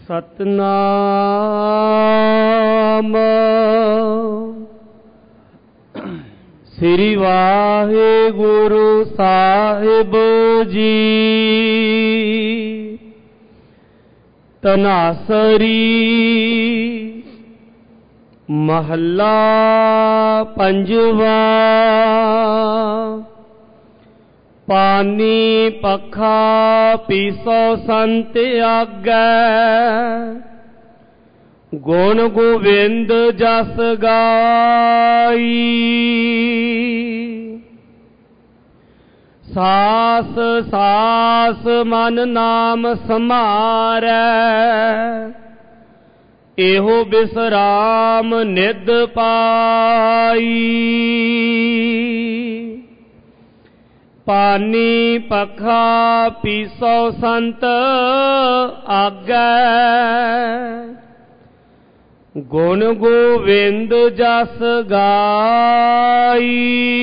ਸਤਨਾਮ ਸ੍ਰੀ ਵਾਹਿਗੁਰੂ ਸਾਹਿਬ ਜੀ। ਤਨਾਸਰੀ ਮਹੱਲਾ ਪੰਜਵਾ। ਪਾਨੀ ਪੱਖਾ ਪੀਸੋ ਸੰਤ ਆਗੈ, ਗੁਣ ਗੋਬਿੰਦ ਜਸ ਗਾਈ। ਸਾਸ ਸਾਸ ਮਨ ਨਾਮ ਸਮਾਰੈ, ਇਹੋ ਬਿਸਰਾਮ ਨਿਧ ਪਾਈ। ਪਾਨੀ ਪੱਖਾ ਪੀਸੋ ਸੰਤ ਆਗੈ, ਗੁਣ ਗੋਬਿੰਦ ਜਸ ਗਾਈ।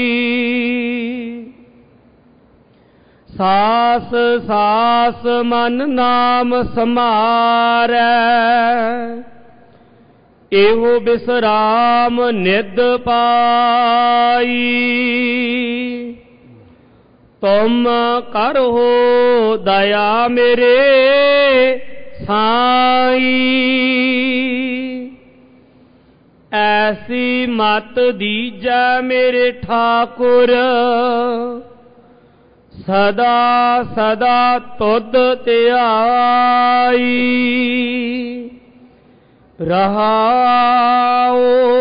ਸਾਸ ਸਾਸ ਮਨ ਨਾਮ ਸਮਾਰੈ, ਇਹੋ ਬਿਸਰਾਮ ਨਿਧ ਪਾਈ। ਤੁਮ ਕਰਹੁ ਦਇਆ ਮੇਰੇ ਸਾਈ, ਐਸੀ ਮਤ ਦੀਜੈ ਮੇਰੇ ਠਾਕੁਰ। ਸਦਾ ਸਦਾ ਤੁਧ ਧਿਆਈ। ਰਹਾਉ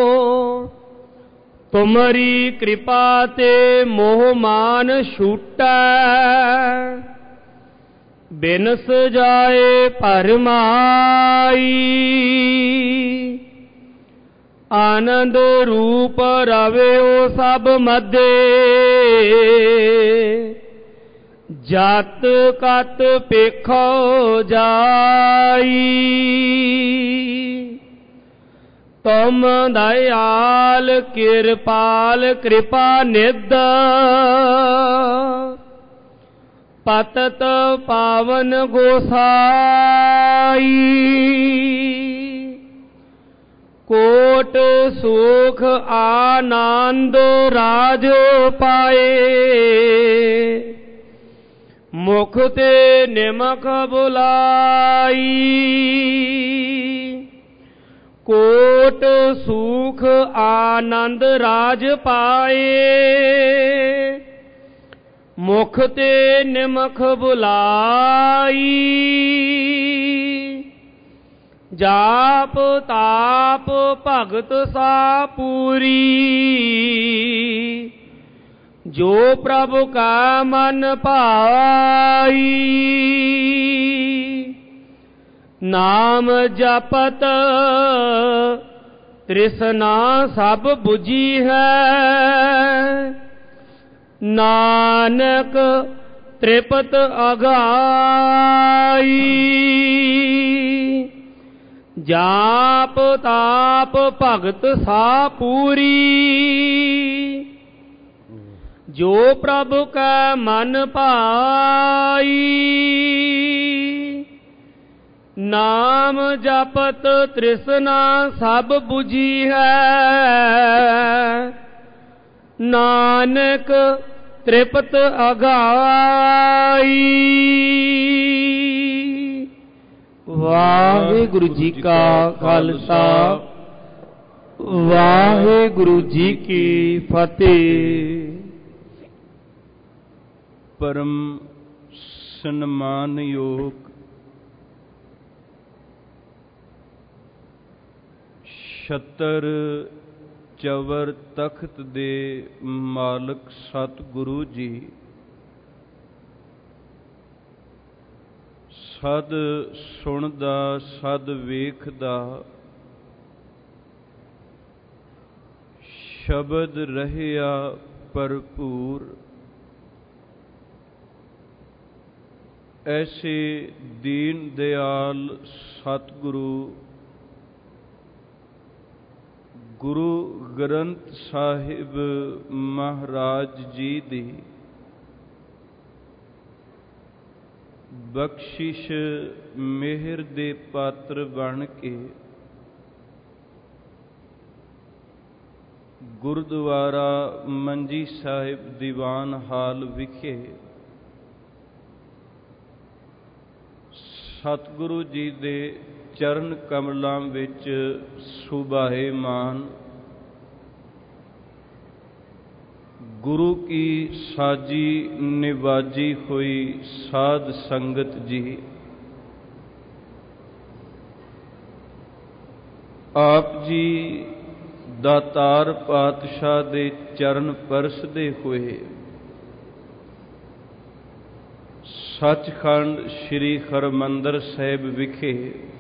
ਤੁਮਰੀ ਕਿਰਪਾ ਤੇ ਮੋਹ ਮਾਨ ਛੂਟੈ, ਬਿਨਸ ਜਾਏ ਭਰਮਾਈ। ਆਨੰਦ ਰੂਪ ਰਵਿਓ ਸਭ ਮਧੇ, ਜਤ ਕਤ ਪੇਖੋ ਜਾਈ। ਤੁਮ ਦਇਆਲ ਕਿਰਪਾਲ ਕਿਰਪਾ ਨਿਧ, ਪਤਤ ਪਾਵਨ ਗੋਸਾਈ। ਕੋਟ ਸੁਖ ਆਨੰਦ ਰਾਜ ਪਾਏ, ਮੁਖ ਤੇ ਨਿਮਖ ਬੁਲਾਈ। ਕੋਟ ਸੁਖ ਆਨੰਦ ਰਾਜ ਪਾਏ, ਮੁਖ ਤੇ ਨਿਮਖ ਬੁਲਾਈ। ਜਾਪ ਤਾਪ ਭਗਤ ਸਾ ਪੂਰੀ, ਜੋ ਪ੍ਰਭ ਕਾ ਮਨ ਭਾਈ। ਨਾਮ ਜਪਤ ਤ੍ਰਿਸ਼ਨਾ ਸਭ ਬੁਝੀ ਹੈ, ਨਾਨਕ ਤ੍ਰਿਪਤ ਅਗਾਈ। ਜਾਪ ਤਾਪ ਭਗਤ ਸਾ ਪੂਰੀ, ਜੋ ਪ੍ਰਭ ਕਾ ਮਨ ਭਾਈ। ਨਾਮ ਜਪਤ ਤ੍ਰਿਸ਼ਨਾ ਸਭ ਬੁਝੀ ਹੈ, ਨਾਨਕ ਤ੍ਰਿਪਤ ਅਗਾਈ। ਵਾਹਿਗੁਰੂ ਜੀ ਕਾ ਖਾਲਸਾ, ਵਾਹਿਗੁਰੂ ਜੀ ਕੀ ਫਤਿਹ। ਪਰਮ ਸਨਮਾਨਯੋਗ ਛਤਰ ਚਵਰ ਤਖਤ ਦੇ ਮਾਲਕ ਸਤਿਗੁਰੂ ਜੀ, ਸਦ ਸੁਣਦਾ ਸਦ ਵੇਖਦਾ ਸ਼ਬਦ ਰਹਿਆ ਭਰਪੂਰ। ਐਸੇ ਦੀਨ ਦਿਆਲ ਸਤਿਗੁਰੂ ਗੁਰੂ ਗ੍ਰੰਥ ਸਾਹਿਬ ਮਹਾਰਾਜ ਜੀ ਦੀ ਬਖਸ਼ਿਸ਼ ਮਿਹਰ ਦੇ ਪਾਤਰ ਬਣ ਕੇ ਗੁਰਦੁਆਰਾ ਮੰਜੀ ਸਾਹਿਬ ਦੀਵਾਨ ਹਾਲ ਵਿਖੇ ਸਤਿਗੁਰੂ ਜੀ ਦੇ ਚਰਨ ਕਮਲਾਂ ਵਿੱਚ ਸੁਭਾਏਮਾਨ ਗੁਰੂ ਕੀ ਸਾਜੀ ਨਿਵਾਜੀ ਹੋਈ ਸਾਧ ਸੰਗਤ ਜੀ, ਆਪ ਜੀ ਦਾਤਾਰ ਪਾਤਸ਼ਾਹ ਦੇ ਚਰਨ ਪਰਸਦੇ ਹੋਏ ਸੱਚਖੰਡ ਸ੍ਰੀ ਹਰਿਮੰਦਰ ਸਾਹਿਬ ਵਿਖੇ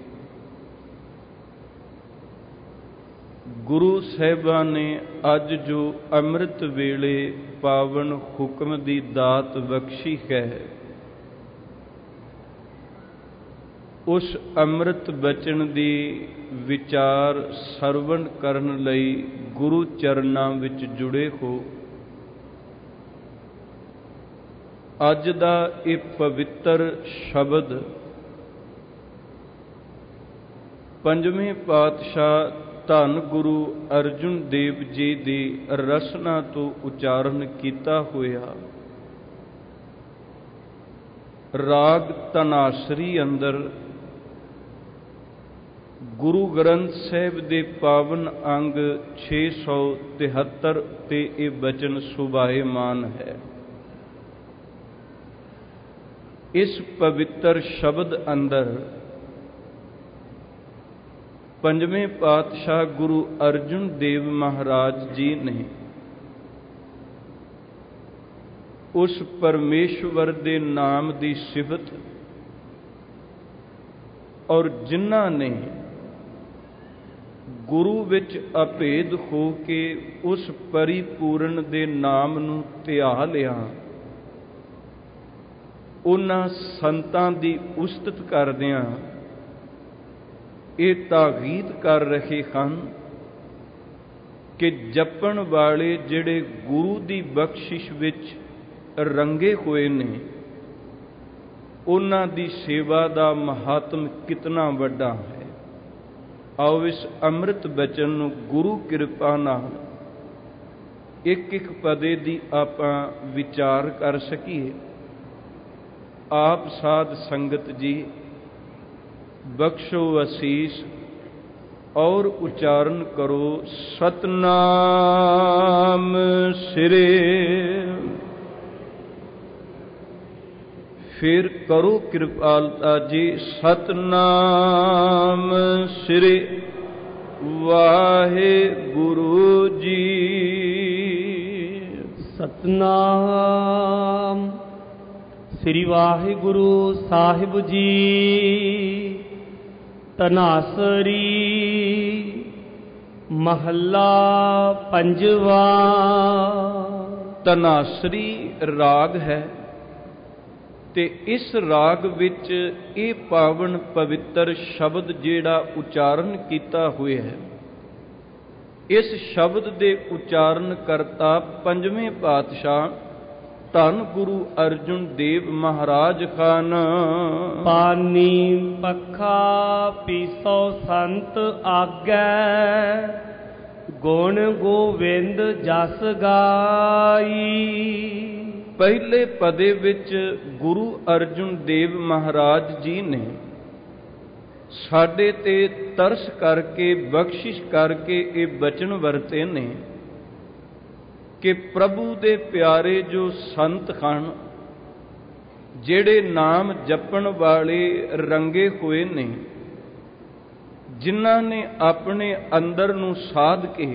ਗੁਰੂ ਸਾਹਿਬਾਂ ਨੇ ਅੱਜ ਜੋ ਅੰਮ੍ਰਿਤ ਵੇਲੇ ਪਾਵਨ ਹੁਕਮ ਦੀ ਦਾਤ ਬਖਸ਼ੀ ਹੈ, ਉਸ ਅੰਮ੍ਰਿਤ ਬਚਨ ਦੀ ਵਿਚਾਰ ਸਰਵਣ ਕਰਨ ਲਈ ਗੁਰੂ ਚਰਨਾਂ ਵਿੱਚ ਜੁੜੇ ਹੋ। ਅੱਜ ਦਾ ਇਹ ਪਵਿੱਤਰ ਸ਼ਬਦ ਪੰਜਵੇਂ ਪਾਤਸ਼ਾਹ ਧੰਨ ਗੁਰੂ ਅਰਜਨ ਦੇਵ ਜੀ ਦੀ ਰਸਨਾ ਤੋਂ ਉਚਾਰਨ ਕੀਤਾ ਹੋਇਆ ਰਾਗ ਧਨਾਸਰੀ ਅੰਦਰ ਗੁਰੂ ਗ੍ਰੰਥ ਸਾਹਿਬ ਦੇ ਪਾਵਨ ਅੰਗ 673 ਤੇ ਇਹ ਬਚਨ ਸੁਭਾਏਮਾਨ ਹੈ। ਇਸ ਪਵਿੱਤਰ ਸ਼ਬਦ ਅੰਦਰ ਪੰਜਵੇਂ ਪਾਤਸ਼ਾਹ ਗੁਰੂ ਅਰਜਨ ਦੇਵ ਮਹਾਰਾਜ ਜੀ ਨੇ ਉਸ ਪਰਮੇਸ਼ਵਰ ਦੇ ਨਾਮ ਦੀ ਸਿਫਤ ਔਰ ਜਿਨ੍ਹਾਂ ਨੇ ਗੁਰੂ ਵਿੱਚ ਅਭੇਦ ਹੋ ਕੇ ਉਸ ਪਰਿਪੂਰਨ ਦੇ ਨਾਮ ਨੂੰ ਧਿਆ ਲਿਆ, ਉਹਨਾਂ ਸੰਤਾਂ ਦੀ ਉਸਤਤ ਕਰਦਿਆਂ ਇਹ ਤਾਕੀਦ ਕਰ ਰਹੇ ਹਨ ਕਿ ਜਪਣ ਵਾਲੇ ਜਿਹੜੇ ਗੁਰੂ ਦੀ ਬਖਸ਼ਿਸ਼ ਵਿੱਚ ਰੰਗੇ ਹੋਏ ਨੇ, ਉਹਨਾਂ ਦੀ ਸੇਵਾ ਦਾ ਮਹਾਤਮ ਕਿਤਨਾ ਵੱਡਾ ਹੈ। ਆਓ ਇਸ ਅੰਮ੍ਰਿਤ ਬਚਨ ਨੂੰ ਗੁਰੂ ਕਿਰਪਾ ਨਾਲ ਇੱਕ ਇੱਕ ਪਦੇ ਦੀ ਆਪਾਂ ਵਿਚਾਰ ਕਰ ਸਕੀਏ। ਆਪ ਸਾਧ ਸੰਗਤ ਜੀ ਬਖਸ਼ੋ ਅਸੀਸ ਔਰ ਉਚਾਰਨ ਕਰੋ ਸਤਨਾਮ ਸ੍ਰੀ, ਫਿਰ ਕਰੋ ਕਿਰਪਾਲਤਾ ਜੀ ਸਤਨਾਮ ਸ੍ਰੀ ਵਾਹਿਗੁਰੂ ਜੀ। ਸਤਨਾਮ ਸ੍ਰੀ ਵਾਹਿਗੁਰੂ ਸਾਹਿਬ ਜੀ। ਧਨਾਸਰੀ ਮਹੱਲਾ ਪੰਜਵਾ। ਧਨਾਸਰੀ ਰਾਗ ਹੈ ਤੇ ਇਸ ਰਾਗ ਵਿੱਚ ਇਹ ਪਾਵਨ ਪਵਿੱਤਰ ਸ਼ਬਦ ਜਿਹੜਾ ਉਚਾਰਨ ਕੀਤਾ ਹੋਇਆ ਹੈ, ਇਸ ਸ਼ਬਦ ਦੇ ਉਚਾਰਨ ਕਰਤਾ ਪੰਜਵੇਂ ਪਾਤਸ਼ਾਹ ਧੰਨ ਗੁਰੂ ਅਰਜਨ ਦੇਵ ਮਹਾਰਾਜ ਖਾਨ। ਪਾਨੀ ਪੱਖਾ ਪੀਸੋ ਸੰਤ ਆਗੈ, ਗੁਣ ਗੋਵਿੰਦ ਜਸ ਗਾਈ। ਪਹਿਲੇ ਪਦੇ ਵਿੱਚ ਗੁਰੂ ਅਰਜਨ ਦੇਵ ਮਹਾਰਾਜ ਜੀ ਨੇ ਸਾਡੇ ਤੇ ਤਰਸ ਕਰਕੇ ਬਖਸ਼ਿਸ਼ ਕਰਕੇ ਇਹ ਬਚਨ ਵਰਤੇ ਨੇ ਕਿ ਪ੍ਰਭੂ ਦੇ ਪਿਆਰੇ ਜੋ ਸੰਤ ਹਨ, ਜਿਹੜੇ ਨਾਮ ਜਪਣ ਵਾਲੇ ਰੰਗੇ ਹੋਏ ਨੇ, ਜਿਨ੍ਹਾਂ ਨੇ ਆਪਣੇ ਅੰਦਰ ਨੂੰ ਸਾਧ ਕੇ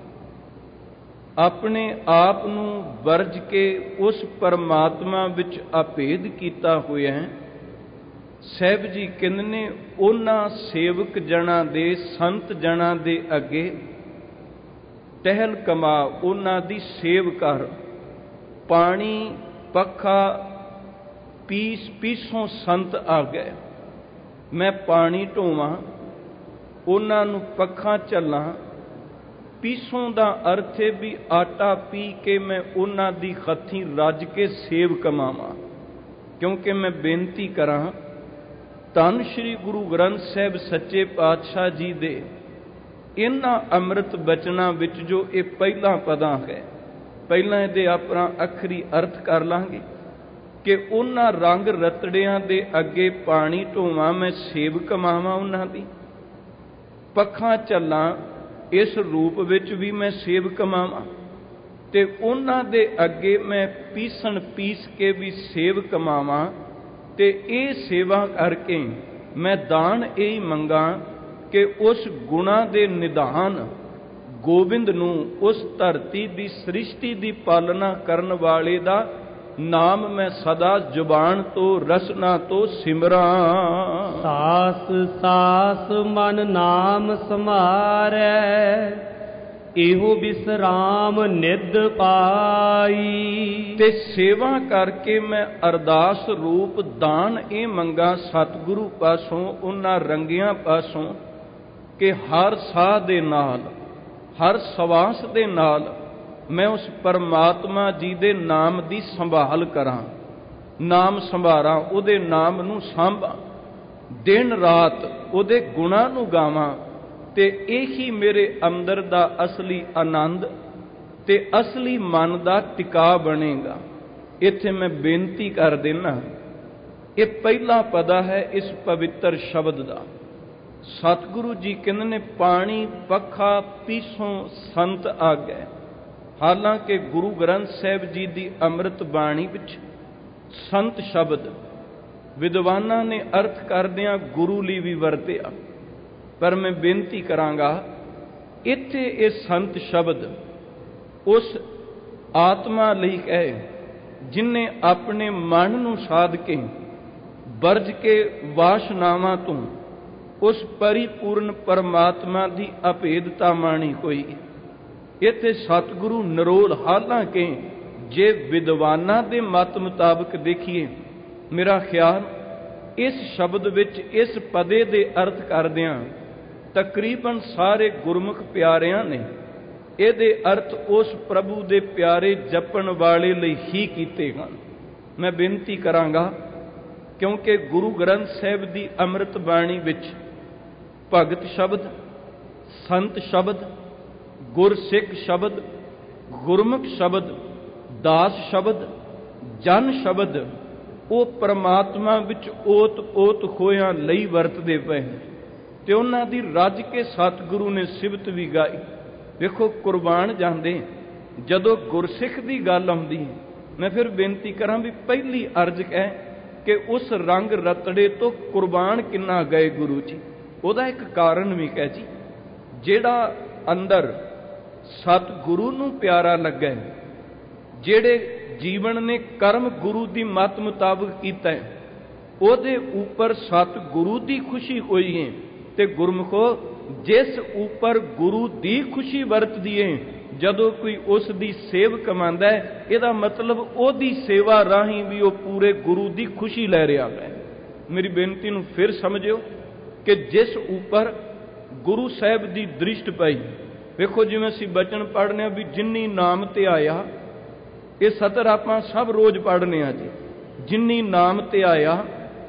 ਆਪਣੇ ਆਪ ਨੂੰ ਵਰਜ ਕੇ ਉਸ ਪਰਮਾਤਮਾ ਵਿੱਚ ਅਭੇਦ ਕੀਤਾ ਹੋਇਆ ਹੈ, ਸਾਹਿਬ ਜੀ ਕਹਿੰਦੇ ਨੇ ਉਹਨਾਂ ਸੇਵਕ ਜਨਾਂ ਦੇ ਸੰਤ ਜਨਾਂ ਦੇ ਅੱਗੇ ਟਹਿਲ ਕਮਾ, ਉਹਨਾਂ ਦੀ ਸੇਵ ਕਰ। ਪਾਣੀ ਪੱਖਾ ਪੀਸੋਂ ਸੰਤ ਆ ਗਏ, ਮੈਂ ਪਾਣੀ ਢੋਵਾਂ, ਉਹਨਾਂ ਨੂੰ ਪੱਖਾ ਝੱਲਾਂ। ਪੀਸੋਂ ਦਾ ਅਰਥ ਹੈ ਵੀ ਆਟਾ ਪੀ ਕੇ ਮੈਂ ਉਹਨਾਂ ਦੀ ਹੱਥੀਂ ਰੱਜ ਕੇ ਸੇਵ ਕਮਾਵਾਂ। ਕਿਉਂਕਿ ਮੈਂ ਬੇਨਤੀ ਕਰਾਂ, ਧੰਨ ਸ਼੍ਰੀ ਗੁਰੂ ਗ੍ਰੰਥ ਸਾਹਿਬ ਸੱਚੇ ਪਾਤਸ਼ਾਹ ਜੀ ਦੇ ਇਹਨਾਂ ਅੰਮ੍ਰਿਤ ਬਚਨਾਂ ਵਿੱਚ ਜੋ ਇਹ ਪਹਿਲਾ ਪਦਾਂ ਹੈ, ਪਹਿਲਾਂ ਇਹਦੇ ਆਪਣਾ ਅੱਖਰੀ ਅਰਥ ਕਰ ਲਾਂਗੇ ਕਿ ਉਹਨਾਂ ਰੰਗ ਰਤੜਿਆਂ ਦੇ ਅੱਗੇ ਪਾਣੀ ਢੋਵਾਂ, ਮੈਂ ਸੇਵ ਕਮਾਵਾਂ ਉਹਨਾਂ ਦੀ, ਪੱਖਾਂ ਝੱਲਾਂ ਇਸ ਰੂਪ ਵਿੱਚ ਵੀ ਮੈਂ ਸੇਵ ਕਮਾਵਾਂ, ਤੇ ਉਹਨਾਂ ਦੇ ਅੱਗੇ ਮੈਂ ਪੀਸਣ ਪੀਸ ਕੇ ਵੀ ਸੇਵ ਕਮਾਵਾਂ, ਤੇ ਇਹ ਸੇਵਾ ਕਰਕੇ ਮੈਂ ਦਾਨ ਇਹ ਮੰਗਾਂ ਕਿ ਉਸ ਗੁਣਾ ਦੇ ਨਿਧਾਨ ਗੋਬਿੰਦ ਨੂੰ, ਉਸ ਧਰਤੀ ਦੀ ਸ੍ਰਿਸ਼ਟੀ ਦੀ ਪਾਲਣਾ ਕਰਨ ਵਾਲੇ ਦਾ ਨਾਮ ਮੈਂ ਸਦਾ ਜ਼ੁਬਾਨ ਤੋਂ ਰਸਨਾ ਤੋਂ ਸਿਮਰਾਂ। ਸਾਸ ਸਾਸ ਮਨ ਨਾਮ ਸਮਾਰੈ, ਇਹੋ ਬਿਸਰਾਮ ਨਿਧ ਪਾਈ। ਤੇ ਸੇਵਾ ਕਰਕੇ ਮੈਂ ਅਰਦਾਸ ਰੂਪ ਦਾਨ ਇਹ ਮੰਗਾ ਸਤਿਗੁਰੂ ਪਾਸੋਂ, ਉਹਨਾਂ ਰੰਗਿਆਂ ਪਾਸੋਂ, ਕਿ ਹਰ ਸਾਹ ਦੇ ਨਾਲ, ਹਰ ਸਵਾਸ ਦੇ ਨਾਲ ਮੈਂ ਉਸ ਪਰਮਾਤਮਾ ਜੀ ਦੇ ਨਾਮ ਦੀ ਸੰਭਾਲ ਕਰਾਂ, ਨਾਮ ਸੰਭਾਰਾਂ, ਉਹਦੇ ਨਾਮ ਨੂੰ ਸਾਂਭਾਂ, ਦਿਨ ਰਾਤ ਉਹਦੇ ਗੁਣਾਂ ਨੂੰ ਗਾਵਾਂ, ਤੇ ਇਹੀ ਮੇਰੇ ਅੰਦਰ ਦਾ ਅਸਲੀ ਆਨੰਦ ਤੇ ਅਸਲੀ ਮਨ ਦਾ ਟਿਕਾ ਬਣੇਗਾ। ਇੱਥੇ ਮੈਂ ਬੇਨਤੀ ਕਰ ਦੇਣਾ, ਇਹ ਪਹਿਲਾ ਪਦਾ ਹੈ ਇਸ ਪਵਿੱਤਰ ਸ਼ਬਦ ਦਾ। ਸਤਿਗੁਰੂ ਜੀ ਕਹਿੰਦੇ ਨੇ, ਪਾਣੀ ਪੱਖਾ ਪੀਸੋਂ ਸੰਤ ਆਗੈ। ਹਾਲਾਂਕਿ ਗੁਰੂ ਗ੍ਰੰਥ ਸਾਹਿਬ ਜੀ ਦੀ ਅੰਮ੍ਰਿਤ ਬਾਣੀ ਵਿੱਚ ਸੰਤ ਸ਼ਬਦ ਵਿਦਵਾਨਾਂ ਨੇ ਅਰਥ ਕਰਦਿਆਂ ਗੁਰੂ ਲਈ ਵੀ ਵਰਤਿਆ, ਪਰ ਮੈਂ ਬੇਨਤੀ ਕਰਾਂਗਾ, ਇੱਥੇ ਇਹ ਸੰਤ ਸ਼ਬਦ ਉਸ ਆਤਮਾ ਲਈ ਹੈ ਜਿਨ੍ਹੇ ਆਪਣੇ ਮਨ ਨੂੰ ਸਾਧ ਕੇ, ਵਰਜ ਕੇ ਵਾਸ਼ਨਾਵਾਂ ਤੋਂ ਉਸ ਪਰਿਪੂਰਨ ਪਰਮਾਤਮਾ ਦੀ ਅਭੇਦਤਾ ਮਾਣੀ ਹੋਈ। ਇੱਥੇ ਸਤਿਗੁਰੂ ਨਿਰੋਲ, ਹਾਲਾਂਕਿ ਜੇ ਵਿਦਵਾਨਾਂ ਦੇ ਮਤ ਮੁਤਾਬਕ ਦੇਖੀਏ, ਮੇਰਾ ਖਿਆਲ ਇਸ ਸ਼ਬਦ ਵਿੱਚ ਇਸ ਪਦੇ ਦੇ ਅਰਥ ਕਰਦਿਆਂ ਤਕਰੀਬਨ ਸਾਰੇ ਗੁਰਮੁਖ ਪਿਆਰਿਆਂ ਨੇ ਇਹਦੇ ਅਰਥ ਉਸ ਪ੍ਰਭੂ ਦੇ ਪਿਆਰੇ ਜਪਣ ਵਾਲੇ ਲਈ ਹੀ ਕੀਤੇ ਹਨ। ਮੈਂ ਬੇਨਤੀ ਕਰਾਂਗਾ, ਕਿਉਂਕਿ ਗੁਰੂ ਗ੍ਰੰਥ ਸਾਹਿਬ ਦੀ ਅੰਮ੍ਰਿਤ ਬਾਣੀ ਵਿੱਚ ਭਗਤ ਸ਼ਬਦ, ਸੰਤ ਸ਼ਬਦ, ਗੁਰਸਿੱਖ ਸ਼ਬਦ, ਗੁਰਮੁਖ ਸ਼ਬਦ, ਦਾਸ ਸ਼ਬਦ, ਜਨ ਸ਼ਬਦ ਉਹ ਪਰਮਾਤਮਾ ਵਿੱਚ ਓਤ ਓਤ ਖੋਇਆਂ ਲਈ ਵਰਤਦੇ ਪਏ ਤੇ ਉਹਨਾਂ ਦੀ ਰੱਜ ਕੇ ਸਤਿਗੁਰੂ ਨੇ ਸਿਫਤ ਵੀ ਗਾਈ। ਵੇਖੋ, ਕੁਰਬਾਨ ਜਾਂਦੇ ਜਦੋਂ ਗੁਰਸਿੱਖ ਦੀ ਗੱਲ ਆਉਂਦੀ, ਮੈਂ ਫਿਰ ਬੇਨਤੀ ਕਰਾਂ ਵੀ ਪਹਿਲੀ ਅਰਜ਼ ਹੈ ਕਿ ਉਸ ਰੰਗ ਰਤੜੇ ਤੋਂ ਕੁਰਬਾਨ ਕਿੰਨਾ ਗਏ ਗੁਰੂ ਜੀ। ਉਹਦਾ ਇੱਕ ਕਾਰਨ ਵੀ ਹੈ ਜੀ, ਜਿਹੜਾ ਅੰਦਰ ਸਤਿਗੁਰੂ ਨੂੰ ਪਿਆਰਾ ਲੱਗਾ, ਜਿਹੜੇ ਜੀਵਨ ਨੇ ਕਰਮ ਗੁਰੂ ਦੀ ਮੱਤ ਮੁਤਾਬਕ ਕੀਤਾ, ਉਹਦੇ ਉੱਪਰ ਸਤਿਗੁਰੂ ਦੀ ਖੁਸ਼ੀ ਹੋਈ ਹੈ। ਤੇ ਗੁਰਮੁਖੋ, ਜਿਸ ਉੱਪਰ ਗੁਰੂ ਦੀ ਖੁਸ਼ੀ ਵਰਤਦੀ ਹੈ, ਜਦੋਂ ਕੋਈ ਉਸ ਦੀ ਸੇਵ ਕਮਾਉਂਦਾ ਹੈ, ਇਹਦਾ ਮਤਲਬ ਉਹਦੀ ਸੇਵਾ ਰਾਹੀਂ ਵੀ ਉਹ ਪੂਰੇ ਗੁਰੂ ਦੀ ਖੁਸ਼ੀ ਲੈ ਰਿਹਾ ਹੈ। ਮੇਰੀ ਬੇਨਤੀ ਨੂੰ ਫਿਰ ਸਮਝਿਓ ਕਿ ਜਿਸ ਉੱਪਰ ਗੁਰੂ ਸਾਹਿਬ ਦੀ ਦ੍ਰਿਸ਼ਟ ਪਈ, ਵੇਖੋ ਜਿਵੇਂ ਅਸੀਂ ਬਚਨ ਪੜ੍ਹਨੇ ਆ ਵੀ ਜਿੰਨੀ ਨਾਮ ਤੇ ਆਇਆ, ਇਹ ਸਤਰ ਆਪਾਂ ਸਭ ਰੋਜ਼ ਪੜ੍ਹਨੇ ਆ ਜੀ। ਜਿੰਨੀ ਨਾਮ ਤੇ ਆਇਆ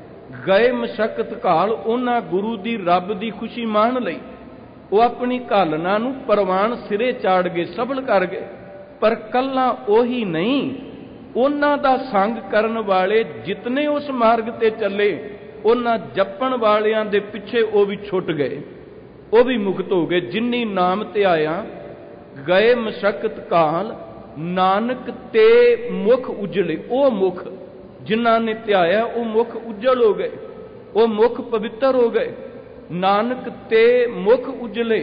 ਗਏ ਮਸ਼ੱਕਤ ਘਾਲ, ਉਹਨਾਂ ਗੁਰੂ ਦੀ ਰੱਬ ਦੀ ਖੁਸ਼ੀ ਮਾਣ ਲਈ ਉਹ ਆਪਣੀ ਘਾਲਨਾ ਨੂੰ ਪ੍ਰਵਾਨ ਸਿਰੇ ਚਾੜ ਗਏ, ਸਫਲ ਕਰ ਗਏ। ਪਰ ਕੱਲਾ ਉਹੀ ਨਹੀਂ, ਉਹਨਾਂ ਦਾ ਸੰਗ ਕਰਨ ਵਾਲੇ ਜਿਤਨੇ ਉਸ ਮਾਰਗ ਤੇ ਚੱਲੇ, ਉਹਨਾਂ ਜਪਣ ਵਾਲਿਆਂ ਦੇ ਪਿੱਛੇ ਉਹ ਵੀ ਛੁੱਟ ਗਏ, ਉਹ ਵੀ ਮੁਕਤ ਹੋ ਗਏ। ਜਿੰਨੀ ਨਾਮ ਤੇ ਆਇਆ ਗਏ ਮਸ਼ੱਕਤ ਘਾਲ, ਨਾਨਕ ਤੇ ਮੁਖ ਉਜਲੇ। ਉਹ ਮੁਖ ਜਿਨ੍ਹਾਂ ਨੇ ਧਿਆਇਆ, ਉਹ ਮੁਖ ਉਜਲ ਹੋ ਗਏ, ਉਹ ਮੁਖ ਪਵਿੱਤਰ ਹੋ ਗਏ। ਨਾਨਕ ਤੇ ਮੁਖ ਉਜਲੇ,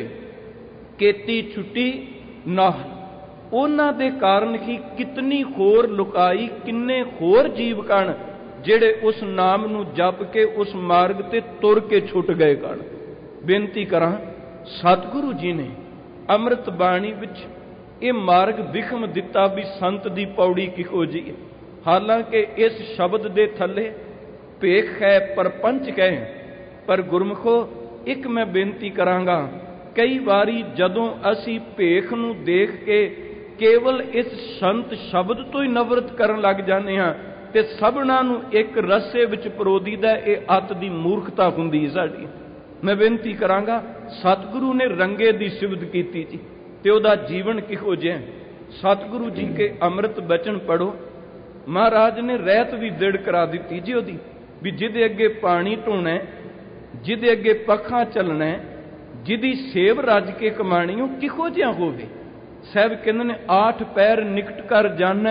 ਕੀਤੀ ਛੁੱਟੀ ਨਾ। ਉਹਨਾਂ ਦੇ ਕਾਰਨ ਹੀ ਕਿਤਨੀ ਹੋਰ ਲੁਕਾਈ, ਕਿੰਨੇ ਹੋਰ ਜੀਵ ਕਣ ਜਿਹੜੇ ਉਸ ਨਾਮ ਨੂੰ ਜਪ ਕੇ ਉਸ ਮਾਰਗ ਤੇ ਤੁਰ ਕੇ ਛੁੱਟ ਗਏ ਕਣ। ਬੇਨਤੀ ਕਰਾਂ, ਸਤਿਗੁਰੂ ਜੀ ਨੇ ਅੰਮ੍ਰਿਤ ਬਾਣੀ ਵਿੱਚ ਇਹ ਮਾਰਗ ਵਿਖਮ ਦਿੱਤਾ ਵੀ ਸੰਤ ਦੀ ਪੌੜੀ ਕਿਹੋ ਜਿਹੀ ਹੈ। ਹਾਲਾਂਕਿ ਇਸ ਸ਼ਬਦ ਦੇ ਥੱਲੇ ਭੇਖ ਹੈ, ਪਰਪੰਚ ਹੈ, ਪਰ ਗੁਰਮੁਖੋ ਇੱਕ ਮੈਂ ਬੇਨਤੀ ਕਰਾਂਗਾ, ਕਈ ਵਾਰੀ ਜਦੋਂ ਅਸੀਂ ਭੇਖ ਨੂੰ ਦੇਖ ਕੇ ਕੇਵਲ ਇਸ ਸੰਤ ਸ਼ਬਦ ਤੋਂ ਹੀ ਨਫ਼ਰਤ ਕਰਨ ਲੱਗ ਜਾਂਦੇ ਹਾਂ, ਤੇ ਸਭਨਾਂ ਨੂੰ ਇੱਕ ਰਸੇ ਵਿੱਚ ਪਰੋ ਦੀਦਾ। ਇਹ ਅੱਤ ਦੀ ਮੂਰਖਤਾ ਹੁੰਦੀ ਹੈ ਸਾਡੀ। ਮੈਂ ਬੇਨਤੀ ਕਰਾਂਗਾ, ਸਤਿਗੁਰੂ ਨੇ ਰੰਗੇ ਦੀ ਸਿਫਤ ਕੀਤੀ ਜੀ, ਤੇ ਉਹਦਾ ਜੀਵਨ ਕਿਹੋ ਜਿਹਾ। ਸਤਿਗੁਰੂ ਜੀ ਕੇ ਅੰਮ੍ਰਿਤ ਬਚਨ ਪੜੋ। ਮਹਾਰਾਜ ਨੇ ਰਹਿਤ ਵੀ ਦ੍ਰਿੜ ਕਰਾ ਦਿੱਤੀ ਜੀ ਉਹਦੀ, ਵੀ ਜਿਹਦੇ ਅੱਗੇ ਪਾਣੀ ਢੋਣਾ, ਜਿਹਦੇ ਅੱਗੇ ਪੱਖਾ ਚੱਲਣਾ, ਜਿਹਦੀ ਸੇਵ ਰੱਜ ਕੇ ਕਮਾਣੀ, ਉਹ ਕਿਹੋ ਜਿਹਾ ਹੋਵੇ। ਸਾਹਿਬ ਕਹਿੰਦੇ ਨੇ 8 ਪੈਰ ਨਿਕਟ ਕਰ ਜਾਣਾ,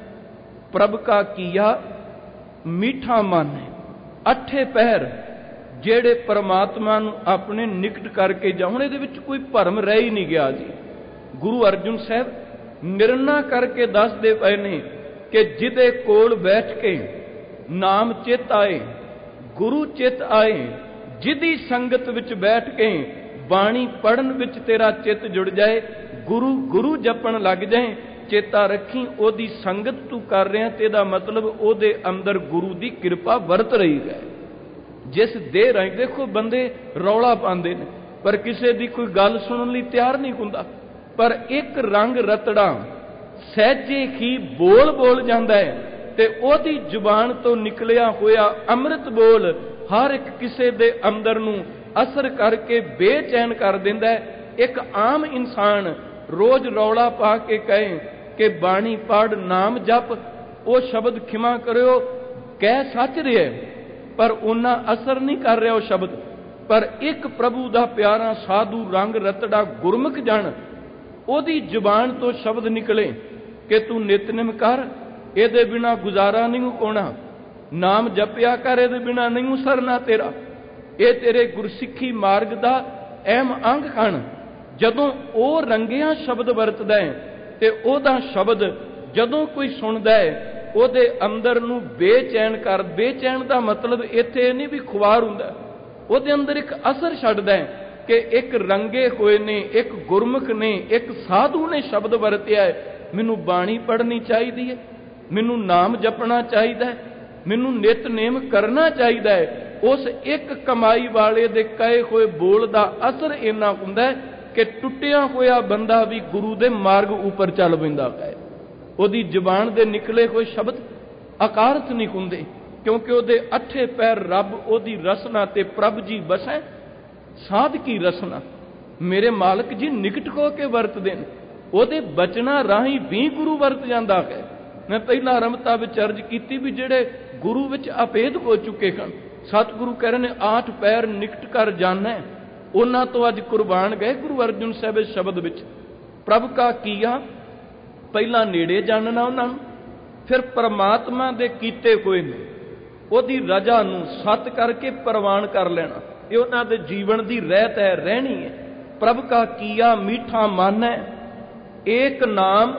ਪ੍ਰਭ ਕਾ ਕੀਆ ਮੀਠਾ ਮਨ ਹੈ। 8 ਪੈਰ ਜਿਹੜੇ ਪਰਮਾਤਮਾ ਨੂੰ ਆਪਣੇ ਨਿਕਟ ਕਰਕੇ ਜਾਣ, ਇਹਦੇ ਵਿੱਚ ਕੋਈ ਭਰਮ ਰਹਿ ਹੀ ਨਹੀਂ ਗਿਆ ਜੀ। ਗੁਰੂ ਅਰਜਨ ਸਾਹਿਬ ਨਿਰਣਾ ਕਰਕੇ ਦੱਸਦੇ ਪਏ ਨੇ ਕਿ ਜਿਹਦੇ ਕੋਲ ਬੈਠ ਕੇ ਨਾਮ ਚਿੱਤ ਆਏ, ਗੁਰੂ ਚਿੱਤ ਆਏ, ਜਿਹਦੀ ਸੰਗਤ ਵਿੱਚ ਬੈਠ ਕੇ ਬਾਣੀ ਪੜਨ ਵਿੱਚ ਤੇਰਾ ਚਿੱਤ ਜੁੜ ਜਾਏ, ਗੁਰੂ ਗੁਰੂ ਜਪਣ ਲੱਗ ਜਾਏ, ਚੇਤਾ ਰੱਖੀ ਉਹਦੀ ਸੰਗਤ ਤੂੰ ਕਰ ਰਿਹਾ, ਤੇ ਇਹਦਾ ਮਤਲਬ ਉਹਦੇ ਅੰਦਰ ਗੁਰੂ ਦੀ ਕਿਰਪਾ ਵਰਤ ਰਹੀ ਹੈ। ਜਿਸ ਦੇ ਰਾਹੀਂ ਦੇਖੋ ਬੰਦੇ ਰੌਲਾ ਪਾਉਂਦੇ ਨੇ, ਪਰ ਕਿਸੇ ਦੀ ਕੋਈ ਗੱਲ ਸੁਣਨ ਲਈ ਤਿਆਰ ਨਹੀਂ ਹੁੰਦਾ। ਪਰ ਇੱਕ ਰੰਗ ਰਤੜਾ ਸਹਿਜੇ ਹੀ ਬੋਲ ਜਾਂਦਾ ਹੈ, ਤੇ ਉਹਦੀ ਜ਼ੁਬਾਨ ਤੋਂ ਨਿਕਲਿਆ ਹੋਇਆ ਅੰਮ੍ਰਿਤ ਬੋਲ ਹਰ ਇੱਕ ਕਿਸੇ ਦੇ ਅੰਦਰ ਨੂੰ ਅਸਰ ਕਰਕੇ ਬੇਚੈਨ ਕਰ ਦਿੰਦਾ ਹੈ। ਇੱਕ ਆਮ ਇਨਸਾਨ ਰੋਜ਼ ਰੌਲਾ ਪਾ ਕੇ ਕਹੇ ਕਿ ਬਾਣੀ ਪੜ੍ਹ, ਨਾਮ ਜਪ, ਉਹ ਸ਼ਬਦ ਖਿਮਾ ਕਰਿਓ ਕਹਿ ਸੱਚ ਰਿਹਾ, ਪਰ ਉਹਨਾਂ ਅਸਰ ਨਹੀਂ ਕਰ ਰਿਹਾ ਉਹ ਸ਼ਬਦ। ਪਰ ਇੱਕ ਪ੍ਰਭੂ ਦਾ ਪਿਆਰਾ ਸਾਧੂ ਰੰਗ ਰਤੜਾ ਗੁਰਮੁਖ ਜਨ, ਉਹਦੀ ਜ਼ੁਬਾਨ ਤੋਂ ਸ਼ਬਦ ਨਿਕਲੇ ਕਿ ਤੂੰ ਨਿਤਨੇਮ ਕਰ, ਇਹਦੇ ਬਿਨਾ ਗੁਜ਼ਾਰਾ ਨਹੀਂ ਹੋਣਾ, ਨਾਮ ਜਪਿਆ ਕਰ, ਇਹਦੇ ਬਿਨਾ ਨਹੀਂ ਸਰਨਾ ਤੇਰਾ, ਇਹ ਤੇਰੇ ਗੁਰਸਿੱਖੀ ਮਾਰਗ ਦਾ ਅਹਿਮ ਅੰਗ ਹਨ। ਜਦੋਂ ਉਹ ਰੰਗਿਆ ਸ਼ਬਦ ਵਰਤਦਾ ਹੈ, ਤੇ ਉਹਦਾ ਸ਼ਬਦ ਜਦੋਂ ਕੋਈ ਸੁਣਦਾ ਹੈ, ਉਹਦੇ ਅੰਦਰ ਨੂੰ ਬੇਚੈਨ ਕਰ, ਬੇਚੈਨ ਦਾ ਮਤਲਬ ਇੱਥੇ ਨਹੀਂ ਵੀ ਖੁਆਰ ਹੁੰਦਾ, ਉਹਦੇ ਅੰਦਰ ਇੱਕ ਅਸਰ ਛੱਡਦਾ ਹੈ ਕਿ ਇੱਕ ਰੰਗੇ ਹੋਏ ਨੇ, ਇੱਕ ਗੁਰਮੁਖ ਨੇ, ਇੱਕ ਸਾਧੂ ਨੇ ਸ਼ਬਦ ਵਰਤਿਆ ਹੈ, ਮੈਨੂੰ ਬਾਣੀ ਪੜ੍ਹਨੀ ਚਾਹੀਦੀ ਹੈ, ਮੈਨੂੰ ਨਾਮ ਜਪਣਾ ਚਾਹੀਦਾ ਹੈ, ਮੈਨੂੰ ਨਿਤਨੇਮ ਕਰਨਾ ਚਾਹੀਦਾ ਹੈ। ਉਸ ਇੱਕ ਕਮਾਈ ਵਾਲੇ ਦੇ ਕਹੇ ਹੋਏ ਬੋਲ ਦਾ ਅਸਰ ਇੰਨਾ ਹੁੰਦਾ ਹੈ ਕਿ ਟੁੱਟਿਆ ਹੋਇਆ ਬੰਦਾ ਵੀ ਗੁਰੂ ਦੇ ਮਾਰਗ ਉੱਪਰ ਚੱਲ ਪੈਂਦਾ ਹੈ। ਉਹਦੀ ਜ਼ੁਬਾਨ ਦੇ ਨਿਕਲੇ ਹੋਏ ਸ਼ਬਦ ਅਕਾਰਥ ਨਹੀਂ ਹੁੰਦੇ, ਕਿਉਂਕਿ ਉਹਦੇ 8 ਪੈਰ ਰੱਬ ਉਹਦੀ ਰਸਨਾ ਤੇ ਪ੍ਰਭ ਜੀ ਬਸੈ ਸਾਧ ਕੀ ਰਸਨਾ। ਮੇਰੇ ਮਾਲਕ ਜੀ ਨਿਕਟ ਹੋ ਕੇ ਵਰਤਦੇ ਨੇ, ਉਹਦੇ ਬਚਨਾਂ ਰਾਹੀਂ ਵੀ ਗੁਰੂ ਵਰਤ ਜਾਂਦਾ ਹੈ। ਮੈਂ ਪਹਿਲਾਂ ਰਮਤਾ ਵਿੱਚ ਅਰਜ਼ ਕੀਤੀ ਵੀ ਜਿਹੜੇ ਗੁਰੂ ਵਿੱਚ ਅਭੇਦ ਹੋ ਚੁੱਕੇ ਹਨ, ਸਤਿਗੁਰੂ ਕਹਿ ਰਹੇ ਨੇ 8 ਪੈਰ ਨਿਕਟ ਕਰ ਜਾਣਾ, ਉਹਨਾਂ ਤੋਂ ਅੱਜ ਕੁਰਬਾਨ ਗਏ। ਗੁਰੂ ਅਰਜਨ ਸਾਹਿਬ ਇਸ ਸ਼ਬਦ ਵਿੱਚ ਪ੍ਰਭ ਕਾ ਕੀਆ, ਪਹਿਲਾਂ ਨੇੜੇ ਜਾਣਨਾ ਉਹਨਾਂ ਨੂੰ, ਫਿਰ ਪਰਮਾਤਮਾ ਦੇ ਕੀਤੇ ਹੋਏ ਨੇ ਉਹਦੀ ਰਜਾ ਨੂੰ ਸਤ ਕਰਕੇ ਪ੍ਰਵਾਨ ਕਰ ਲੈਣਾ, ਇਹ ਉਹਨਾਂ ਦੇ ਜੀਵਨ ਦੀ ਰਹਿਤ ਹੈ, ਰਹਿਣੀ ਹੈ। ਪ੍ਰਭ ਕਾ ਕੀਆ ਮੀਠਾ ਮਨ ਹੈ, ਏਕ ਨਾਮ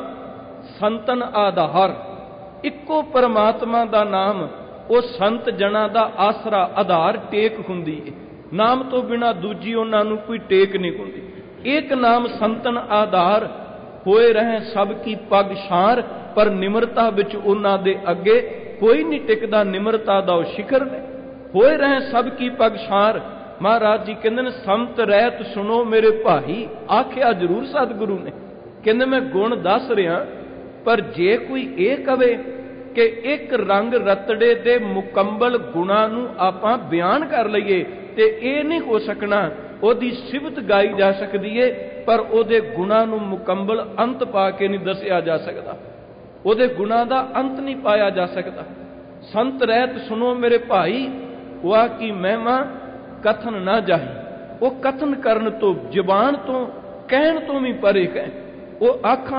ਸੰਤਨ ਆਧਾਰ, ਇੱਕੋ ਪਰਮਾਤਮਾ ਦਾ ਨਾਮ ਉਹ ਸੰਤ ਜਨਾਂ ਦਾ ਆਸਰਾ, ਆਧਾਰ, ਟੇਕ ਹੁੰਦੀ ਹੈ। ਨਾਮ ਤੋਂ ਬਿਨਾਂ ਦੂਜੀ ਉਹਨਾਂ ਨੂੰ ਕੋਈ ਟੇਕ ਨਹੀਂ ਹੁੰਦੀ। ਏਕ ਨਾਮ ਸੰਤਨ ਆਧਾਰ, ਹੋਏ ਰਹੇ ਸਭ ਕੀ ਪੱਗ ਛਾਰ, ਪਰ ਨਿਮਰਤਾ ਵਿੱਚ ਉਹਨਾਂ ਦੇ ਅੱਗੇ ਕੋਈ ਨਹੀਂ ਟਿਕਦਾ, ਨਿਮਰਤਾ ਦਾ ਉਹ ਸ਼ਿਖਰ ਨੇ। ਹੋਏ ਰਹੇ ਸਭ ਕੀ ਪੱਗ ਛਾਰ, ਮਹਾਰਾਜ ਜੀ ਕਹਿੰਦੇ ਨੇ ਸੰਤ ਰਹਿਤ ਸੁਣੋ ਮੇਰੇ ਭਾਈ, ਆਖਿਆ ਜ਼ਰੂਰ ਸਤਿਗੁਰੂ ਨੇ, ਕਹਿੰਦੇ ਮੈਂ ਗੁਣ ਦੱਸ ਰਿਹਾ, ਪਰ ਜੇ ਕੋਈ ਇਹ ਕਵੇ ਕਿ ਇੱਕ ਰੰਗ ਰਤੜੇ ਦੇ ਮੁਕੰਮਲ ਗੁਣਾਂ ਨੂੰ ਆਪਾਂ ਬਿਆਨ ਕਰ ਲਈਏ, ਤੇ ਇਹ ਨਹੀਂ ਹੋ ਸਕਣਾ। ਉਹਦੀ ਸਿਫਤ ਗਾਈ ਜਾ ਸਕਦੀ ਏ, ਪਰ ਉਹਦੇ ਗੁਣਾਂ ਨੂੰ ਮੁਕੰਮਲ ਅੰਤ ਪਾ ਕੇ ਨਹੀਂ ਦੱਸਿਆ ਜਾ ਸਕਦਾ, ਉਹਦੇ ਗੁਣਾਂ ਦਾ ਅੰਤ ਨਹੀਂ ਪਾਇਆ ਜਾ ਸਕਦਾ। ਸੰਤ ਰਹਿਤ ਸੁਣੋ ਮੇਰੇ ਭਾਈ, ਵਾ ਕੀ ਮਹਿਮਾ ਕਥਨ ਨਾ ਜਾਹੀ, ਉਹ ਕਥਨ ਕਰਨ ਤੋਂ, ਜ਼ੁਬਾਨ ਤੋਂ, ਕਹਿਣ ਤੋਂ ਵੀ ਪਰੇ ਹੈ, ਉਹ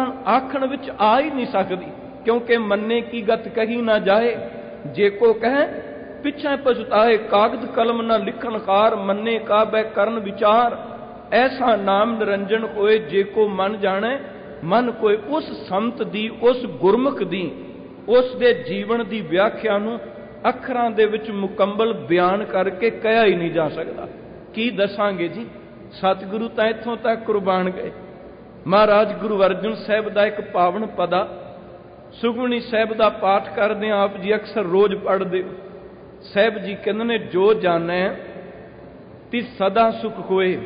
ਆਖਣ ਵਿੱਚ ਆ ਹੀ ਨਹੀਂ ਸਕਦੀ, ਕਿਉਂਕਿ ਮੰਨੇ ਕੀ ਗਤ ਕਹੀ ਨਾ ਜਾਏ, ਜੇ ਕੋ ਕਹੇ ਪਿੱਛੇ ਪਛਤਾਏ, ਕਾਗਦ ਕਲਮ ਨਾ ਲਿਖਣ ਕਾਰ, ਮੰਨੇ ਕਾਬੈ ਕਰਨ ਵਿਚਾਰ, ਐਸਾ ਨਾਮ ਨਿਰੰਜਨ ਹੋਏ ਜੇ ਕੋ ਮਨ ਜਾਣੇ, ਮਨ ਕੋਈ ਉਸ ਸੰਤ ਦੀ, ਉਸ ਗੁਰਮੁਖ ਦੀ, ਉਸ ਦੇ ਜੀਵਨ ਦੀ ਵਿਆਖਿਆ ਨੂੰ ਅੱਖਰਾਂ ਦੇ ਵਿੱਚ ਮੁਕੰਮਲ ਬਿਆਨ ਕਰਕੇ ਕਹਿਆ ਹੀ ਨਹੀਂ ਜਾ ਸਕਦਾ। ਕੀ ਦੱਸਾਂਗੇ ਜੀ, ਸਤਿਗੁਰੂ ਤਾਂ ਇੱਥੋਂ ਤੱਕ ਕੁਰਬਾਨ ਗਏ। ਮਹਾਰਾਜ ਗੁਰੂ ਅਰਜਨ ਸਾਹਿਬ ਦਾ ਇੱਕ ਪਾਵਨ ਪਦਾ ਸੁਖਮਨੀ ਸਾਹਿਬ ਦਾ ਪਾਠ ਕਰਦੇ ਹਾਂ, ਆਪ ਜੀ ਅਕਸਰ ਰੋਜ਼ ਪੜ੍ਹਦੇ ਹੋ। ਸਾਹਿਬ ਜੀ ਕਹਿੰਦੇ ਨੇ ਜੋ ਜਾਣੈ ਤੀ ਸਦਾ ਸੁਖ ਹੋਏ,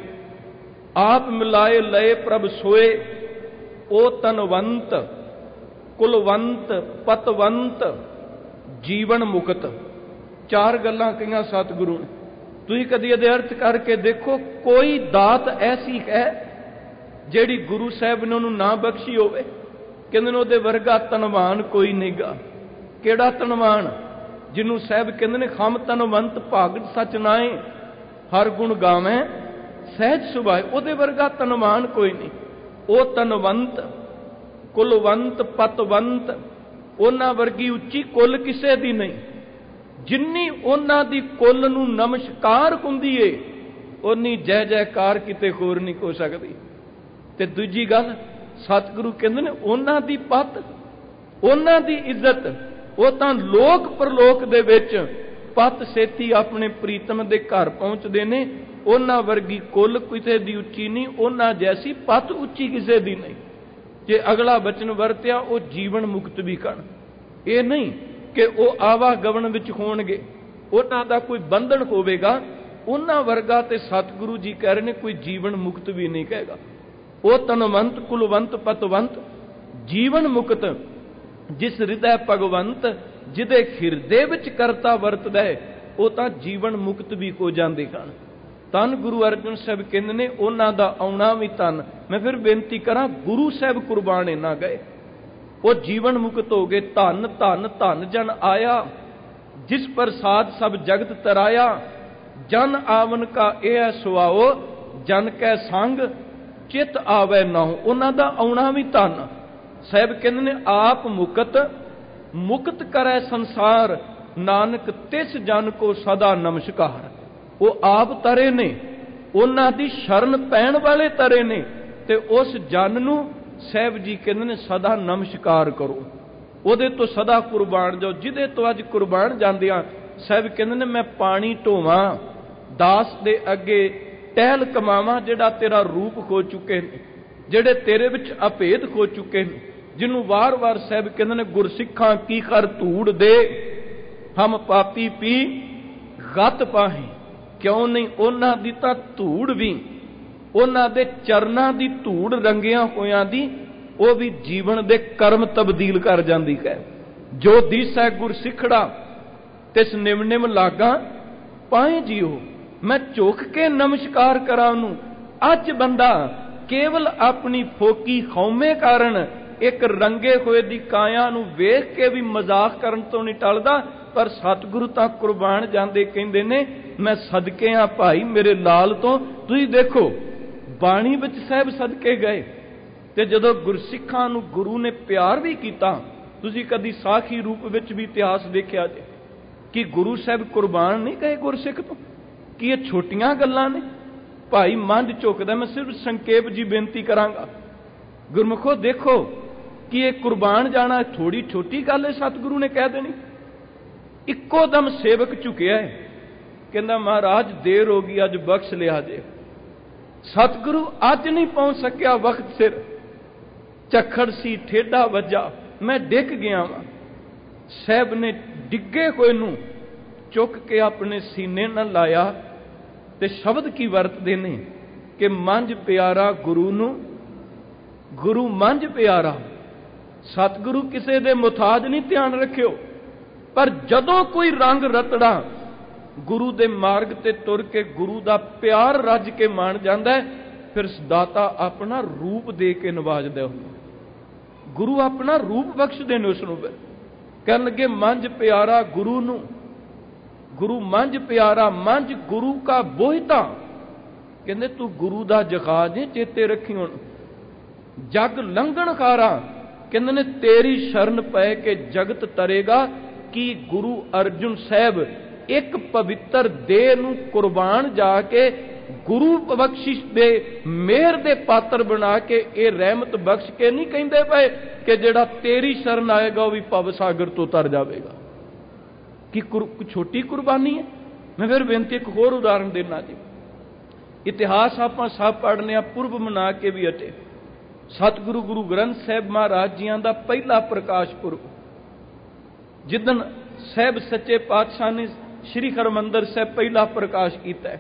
ਆਪ ਮਿਲਾਏ ਲਏ ਪ੍ਰਭ ਸੋਏ, ਉਹ ਤਨਵੰਤ ਕੁਲਵੰਤ ਪਤਵੰਤ ਜੀਵਨ ਮੁਕਤ। ਚਾਰ ਗੱਲਾਂ ਕਹੀਆਂ ਸਤਿਗੁਰੂ ਨੇ। ਤੁਸੀਂ ਕਦੀ ਇਹਦੇ ਅਰਥ ਕਰਕੇ ਦੇਖੋ, ਕੋਈ ਦਾਤ ਐਸੀ ਹੈ ਜਿਹੜੀ ਗੁਰੂ ਸਾਹਿਬ ਨੇ ਉਹਨੂੰ ਨਾ ਬਖਸ਼ੀ ਹੋਵੇ। ਕਹਿੰਦੇ ਨੇ ਉਹਦੇ ਵਰਗਾ ਧਨਵਾਨ ਕੋਈ ਨਹੀਂਗਾ। ਕਿਹੜਾ ਧਨਵਾਨ? ਜਿਹਨੂੰ ਸਾਹਿਬ ਕਹਿੰਦੇ ਨੇ ਖਮ ਧਨਵੰਤ ਭਾਗਤ ਸਚ ਨਾਏ, ਹਰ ਗੁਣ ਗਾਵੇਂ ਸਹਿਜ ਸੁਭਾਏ। ਉਹਦੇ ਵਰਗਾ ਧਨਵਾਨ ਕੋਈ ਨਹੀਂ। ਉਹ ਧਨਵੰਤ, ਕੁਲਵੰਤ, ਪਤਵੰਤ, ਉਹਨਾਂ ਵਰਗੀ ਉੱਚੀ ਕੁੱਲ ਕਿਸੇ ਦੀ ਨਹੀਂ। ਜਿੰਨੀ ਉਹਨਾਂ ਦੀ ਕੁੱਲ ਨੂੰ ਨਮਸਕਾਰ ਹੁੰਦੀ ਏ, ਉਨੀ ਜੈ ਜੈਕਾਰ ਕਿਤੇ ਹੋਰ ਨਹੀਂ ਹੋ ਸਕਦੀ। ਤੇ ਦੂਜੀ ਗੱਲ, ਸਤਿਗੁਰੂ ਕਹਿੰਦੇ ਨੇ ਉਹਨਾਂ ਦੀ ਪੱਤ, ਉਹਨਾਂ ਦੀ ਇੱਜ਼ਤ, ਉਹ ਤਾਂ ਲੋਕ ਪਰਲੋਕ ਦੇ ਵਿੱਚ ਪੱਤ ਸੇਤੀ ਆਪਣੇ ਪ੍ਰੀਤਮ ਦੇ ਘਰ ਪਹੁੰਚਦੇ ਨੇ। ਉਹਨਾਂ ਵਰਗੀ ਕੁੱਲ ਕਿਸੇ ਦੀ ਉੱਚੀ ਨਹੀਂ, ਉਹਨਾਂ ਜੈਸੀ ਪੱਤ ਉੱਚੀ ਕਿਸੇ ਦੀ ਨਹੀਂ। ਜੇ ਅਗਲਾ ਬਚਨ ਵਰਤਿਆ, ਉਹ ਜੀਵਨ ਮੁਕਤ ਵੀ ਕਰਨ। ਇਹ ਨਹੀਂ ਕਿ ਉਹ ਆਵਾਗਮਨ ਵਿੱਚ ਹੋਣਗੇ, ਉਹਨਾਂ ਦਾ ਕੋਈ ਬੰਧਨ ਹੋਵੇਗਾ। ਉਹਨਾਂ ਵਰਗਾ ਤੇ ਸਤਿਗੁਰੂ ਜੀ ਕਹਿ ਰਹੇ ਨੇ ਕੋਈ ਜੀਵਨ ਮੁਕਤ ਵੀ ਨਹੀਂ ਕਹੇਗਾ। ਉਹ ਧਨਵੰਤ, ਕੁਲਵੰਤ, ਪਤਵੰਤ, ਜੀਵਨ ਮੁਕਤ, ਜਿਸ ਹਿਰਦੈ ਭਗਵੰਤ, ਜਿਹਦੇ ਹਿਰਦੇ ਵਿੱਚ ਕਰਤਾ ਵਰਤਦਾ ਹੈ, ਉਹ ਤਾਂ ਜੀਵਨ ਮੁਕਤ ਵੀ ਹੋ ਜਾਂਦੇ ਹਨ। ਧੰਨ ਗੁਰੂ ਅਰਜਨ ਸਾਹਿਬ ਕਹਿੰਦੇ ਨੇ ਉਹਨਾਂ ਦਾ ਆਉਣਾ ਵੀ ਧੰਨ। ਮੈਂ ਫਿਰ ਬੇਨਤੀ ਕਰਾਂ, ਗੁਰੂ ਸਾਹਿਬ ਕੁਰਬਾਨ ਨਾ ਗਏ, ਉਹ ਜੀਵਨ ਮੁਕਤ ਹੋ ਗਏ। ਧੰਨ ਧੰਨ ਧੰਨ ਜਨ ਆਇਆ, ਜਿਸ ਪ੍ਰਸਾਦ ਸਭ ਜਗਤ ਤਰਾਇਆ। ਜਨ ਆਵਨ ਕਾ ਇਹ ਸੁਆਓ, ਜਨ ਕੈ ਸੰਗ ਚਿਤ ਆਵੈ ਨਾਉ। ਉਹਨਾਂ ਦਾ ਆਉਣਾ ਵੀ ਧੰਨ। ਸਾਹਿਬ ਕਹਿੰਦੇ ਨੇ ਆਪ ਮੁਕਤ, ਮੁਕਤ ਕਰੈ ਸੰਸਾਰ, ਨਾਨਕ ਤਿਸ ਜਨ ਕੋ ਸਦਾ ਨਮਸਕਾਰ। ਉਹ ਆਪ ਤਰੇ ਨੇ, ਉਹਨਾਂ ਦੀ ਸ਼ਰਨ ਪੈਣ ਵਾਲੇ ਤਰੇ ਨੇ, ਤੇ ਉਸ ਜਨ ਨੂੰ ਸਾਹਿਬ ਜੀ ਕਹਿੰਦੇ ਨੇ ਸਦਾ ਨਮਸਕਾਰ ਕਰੋ, ਉਹਦੇ ਤੋਂ ਸਦਾ ਕੁਰਬਾਨ ਜਾਓ। ਜਿਹਦੇ ਤੋਂ ਅੱਜ ਕੁਰਬਾਨ ਜਾਂਦੇ ਆ, ਸਾਹਿਬ ਕਹਿੰਦੇ ਨੇ ਮੈਂ ਪਾਣੀ ਢੋਵਾਂ, ਦਾਸ ਦੇ ਅੱਗੇ ਟਹਿਲ ਕਮਾਵਾਂ, ਜਿਹੜਾ ਤੇਰਾ ਰੂਪ ਖੋ ਚੁੱਕੇ ਨੇ, ਜਿਹੜੇ ਤੇਰੇ ਵਿੱਚ ਅਭੇਦ ਖੋ ਚੁੱਕੇ ਨੇ, ਜਿਹਨੂੰ ਵਾਰ-ਵਾਰ ਸਾਹਿਬ ਕਹਿੰਦੇ ਨੇ ਗੁਰਸਿੱਖਾਂ ਕੀ ਕਰ ਧੂੜ ਦੇ, ਹਮ ਪਾਪੀ ਪੀ ਗਤ ਪਾਹੇ। ਕਿਉਂ ਨਹੀਂ? ਉਹਨਾਂ ਦੀ ਤਾਂ ਧੂੜ ਵੀ, ਉਹਨਾਂ ਦੇ ਚਰਨਾਂ ਦੀ ਧੂੜ ਰੰਗਿਆਂ ਹੋਇਆਂ ਦੀ, ਉਹ ਵੀ ਜੀਵਨ ਦੇ ਕਰਮ ਤਬਦੀਲ ਕਰ ਜਾਂਦੀ ਹੈ। ਜੋ ਦੀਸੈ ਗੁਰ ਸਿੱਖੜਾ, ਤਿਸ ਨਿਮ ਨਿਮ ਲਾਗਾ ਪਾਏ ਜੀਓ। ਮੈਂ ਝੁਕ ਕੇ ਨਮਸਕਾਰ ਕਰਾਂ ਉਹਨੂੰ। ਅੱਜ ਬੰਦਾ ਕੇਵਲ ਆਪਣੀ ਫੋਕੀ ਖੌਮੇ ਕਾਰਨ ਇੱਕ ਰੰਗੇ ਹੋਏ ਦੀ ਕਾਇਆ ਨੂੰ ਵੇਖ ਕੇ ਵੀ ਮਜ਼ਾਕ ਕਰਨ ਤੋਂ ਨਹੀਂ ਟਲਦਾ। ਪਰ ਸਤਿਗੁਰੂ ਤਾਂ ਕੁਰਬਾਨ ਜਾਂਦੇ ਕਹਿੰਦੇ ਨੇ ਮੈਂ ਸਦਕੇ ਆ ਭਾਈ ਮੇਰੇ ਲਾਲ ਤੋਂ। ਤੁਸੀਂ ਦੇਖੋ ਬਾਣੀ ਵਿੱਚ ਸਾਹਿਬ ਸਦਕੇ ਗਏ, ਤੇ ਜਦੋਂ ਗੁਰਸਿੱਖਾਂ ਨੂੰ ਗੁਰੂ ਨੇ ਪਿਆਰ ਵੀ ਕੀਤਾ। ਤੁਸੀਂ ਕਦੀ ਸਾਖੀ ਰੂਪ ਵਿੱਚ ਵੀ ਇਤਿਹਾਸ ਦੇਖਿਆ ਜੇ ਕਿ ਗੁਰੂ ਸਾਹਿਬ ਕੁਰਬਾਨ ਨਹੀਂ ਗਏ ਗੁਰਸਿੱਖ ਤੋਂ? ਕਿ ਇਹ ਛੋਟੀਆਂ ਗੱਲਾਂ ਨੇ? ਭਾਈ ਮੰਝ ਝੁਕਦਾ। ਮੈਂ ਸਿਰਫ ਸੰਖੇਪ ਜੀ ਬੇਨਤੀ ਕਰਾਂਗਾ, ਗੁਰਮੁਖੋ ਦੇਖੋ ਕਿ ਇਹ ਕੁਰਬਾਨ ਜਾਣਾ ਥੋੜੀ ਛੋਟੀ ਗੱਲ ਹੈ। ਸਤਿਗੁਰੂ ਨੇ ਕਹਿ ਦੇਣੀ। ਇੱਕੋ ਦਮ ਸੇਵਕ ਝੁਕਿਆ ਹੈ, ਕਹਿੰਦਾ ਮਹਾਰਾਜ ਦੇਰ ਹੋ ਗਈ, ਅੱਜ ਬਖਸ਼ ਲਿਆ ਜੇ। ਸਤਿਗੁਰੂ ਅੱਜ ਨਹੀਂ ਪਹੁੰਚ ਸਕਿਆ ਵਕਤ ਸਿਰ, ਝੱਖੜ ਸੀ ਠੇਡਾ ਵੱਜਾ, ਮੈਂ ਡਿੱਗ ਗਿਆ ਵਾਂ। ਸਾਹਿਬ ਨੇ ਡਿੱਗੇ ਹੋਏ ਨੂੰ ਚੁੱਕ ਕੇ ਆਪਣੇ ਸੀਨੇ ਨਾਲ ਲਾਇਆ, ਤੇ ਸ਼ਬਦ ਕੀ ਵਰਤਦੇ ਨੇ ਕਿ ਮੰਝ ਪਿਆਰਾ ਗੁਰੂ ਨੂੰ, ਗੁਰੂ ਮੰਝ ਪਿਆਰਾ। ਸਤਿਗੁਰੂ ਕਿਸੇ ਦੇ ਮੁਤਾਜ ਨਹੀਂ, ਧਿਆਨ ਰੱਖਿਓ। ਪਰ ਜਦੋਂ ਕੋਈ ਰੰਗ ਰਤੜਾ ਗੁਰੂ ਦੇ ਮਾਰਗ ਤੇ ਤੁਰ ਕੇ ਗੁਰੂ ਦਾ ਪਿਆਰ ਰੱਜ ਕੇ ਮਾਣ ਜਾਂਦਾ ਹੈ, ਫਿਰ ਦਾਤਾ ਆਪਣਾ ਰੂਪ ਦੇ ਕੇ ਨਵਾਜਦਾ ਉਹਨੂੰ। ਗੁਰੂ ਆਪਣਾ ਰੂਪ ਬਖਸ਼ਦੇ ਨੇ ਉਸ ਨੂੰ। ਕਹਿਣ ਲੱਗੇ ਮੰਝ ਪਿਆਰਾ ਗੁਰੂ ਨੂੰ, ਗੁਰੂ ਮੰਝ ਪਿਆਰਾ। ਮੰਝ ਗੁਰੂ ਕਾ ਬੋਹਿਤਾ। ਕਹਿੰਦੇ ਤੂੰ ਗੁਰੂ ਦਾ ਜਹਾਜ਼ ਹੈ, ਚੇਤੇ ਰੱਖੀ। ਹੁਣ ਜਗ ਲੰਘਣ ਖਾਰਾ, ਕਹਿੰਦੇ ਨੇ ਤੇਰੀ ਸ਼ਰਨ ਪੈ ਕੇ ਜਗਤ ਤਰੇਗਾ। ਕਿ ਗੁਰੂ ਅਰਜੁਨ ਸਾਹਿਬ ਇੱਕ ਪਵਿੱਤਰ ਦੇਹ ਨੂੰ ਕੁਰਬਾਨ ਜਾ ਕੇ ਗੁਰੂ ਬਖਸ਼ਿਸ਼ ਦੇ ਮਿਹਰ ਦੇ ਪਾਤਰ ਬਣਾ ਕੇ ਇਹ ਰਹਿਮਤ ਬਖਸ਼ ਕੇ ਨਹੀਂ ਕਹਿੰਦੇ ਪਏ ਕਿ ਜਿਹੜਾ ਤੇਰੀ ਸ਼ਰਨ ਆਏਗਾ ਉਹ ਵੀ ਭਵ ਸਾਗਰ ਤੋਂ ਤਰ ਜਾਵੇਗਾ। ਕਿ ਛੋਟੀ ਕੁਰਬਾਨੀ ਹੈ। ਮੈਂ ਫਿਰ ਬੇਨਤੀ ਇੱਕ ਹੋਰ ਉਦਾਹਰਨ ਦੇਣਾ ਜੀ। ਇਤਿਹਾਸ ਆਪਾਂ ਸਭ ਪੜ੍ਹਨੇ ਆ, ਪੁਰਬ ਮਨਾ ਕੇ ਵੀ ਹਟੇ। ਸਤਿਗੁਰੂ ਗੁਰੂ ਗ੍ਰੰਥ ਸਾਹਿਬ ਮਹਾਰਾਜ ਜੀਆਂ ਦਾ ਪਹਿਲਾ ਪ੍ਰਕਾਸ਼ ਪੁਰਬ, ਜਿੱਦਣ ਸਾਹਿਬ ਸੱਚੇ ਪਾਤਸ਼ਾਹ ਨੇ ਸ਼੍ਰੀ ਹਰਿਮੰਦਰ ਸਾਹਿਬ ਪਹਿਲਾ ਪ੍ਰਕਾਸ਼ ਕੀਤਾ।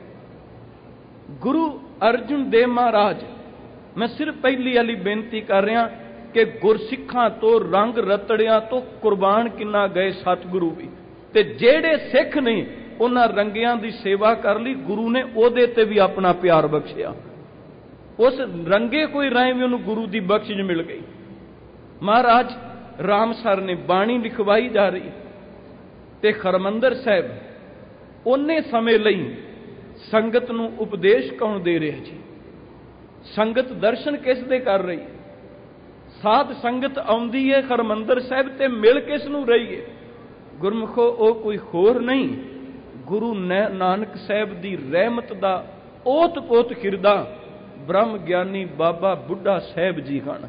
ਗੁਰੂ ਅਰਜੁਨ ਦੇਵ ਮਹਾਰਾਜ, ਮੈਂ ਸਿਰਫ ਪਹਿਲੀ ਵਾਲੀ ਬੇਨਤੀ ਕਰ ਰਿਹਾ ਕਿ ਗੁਰਸਿੱਖਾਂ ਤੋਂ, ਰੰਗ ਰਤੜਿਆਂ ਤੋਂ ਕੁਰਬਾਨ ਕਿੰਨਾ ਗਏ ਸਤਿਗੁਰੂ ਵੀ, ਤੇ ਜਿਹੜੇ ਸਿੱਖ ਨੇ ਉਹਨਾਂ ਰੰਗਿਆਂ ਦੀ ਸੇਵਾ ਕਰ ਲਈ, ਗੁਰੂ ਨੇ ਉਹਦੇ ਤੇ ਵੀ ਆਪਣਾ ਪਿਆਰ ਬਖਸ਼ਿਆ। ਉਸ ਰੰਗੇ ਕੋਈ ਰਾਏ ਵੀ ਉਹਨੂੰ ਗੁਰੂ ਦੀ ਬਖਸ਼ਿਸ਼ ਮਿਲ ਗਈ। ਮਹਾਰਾਜ ਰਾਮਸਰ ਨੇ ਬਾਣੀ ਲਿਖਵਾਈ ਜਾ ਰਹੀ, ਤੇ ਹਰਿਮੰਦਰ ਸਾਹਿਬ ਉਹਨੇ ਸਮੇਂ ਲਈ ਸੰਗਤ ਨੂੰ ਉਪਦੇਸ਼ ਕੌਣ ਦੇ ਰਿਹਾ ਜੀ? ਸੰਗਤ ਦਰਸ਼ਨ ਕਿਸ ਦੇ ਕਰ ਰਹੀ? ਸਾਧ ਸੰਗਤ ਆਉਂਦੀ ਹੈ ਹਰਿਮੰਦਰ ਸਾਹਿਬ ਤੇ ਮਿਲ ਕਿਸ ਨੂੰ ਰਹੀ ਹੈ? ਗੁਰਮੁਖੋ, ਉਹ ਕੋਈ ਹੋਰ ਨਹੀਂ, ਗੁਰੂ ਨਾਨਕ ਸਾਹਿਬ ਦੀ ਰਹਿਮਤ ਦਾ ਓਤ ਪੋਤ ਹਿਰਦਾ ਬ੍ਰਹਮ ਗਿਆਨੀ ਬਾਬਾ ਬੁੱਢਾ ਸਾਹਿਬ ਜੀ ਹਨ।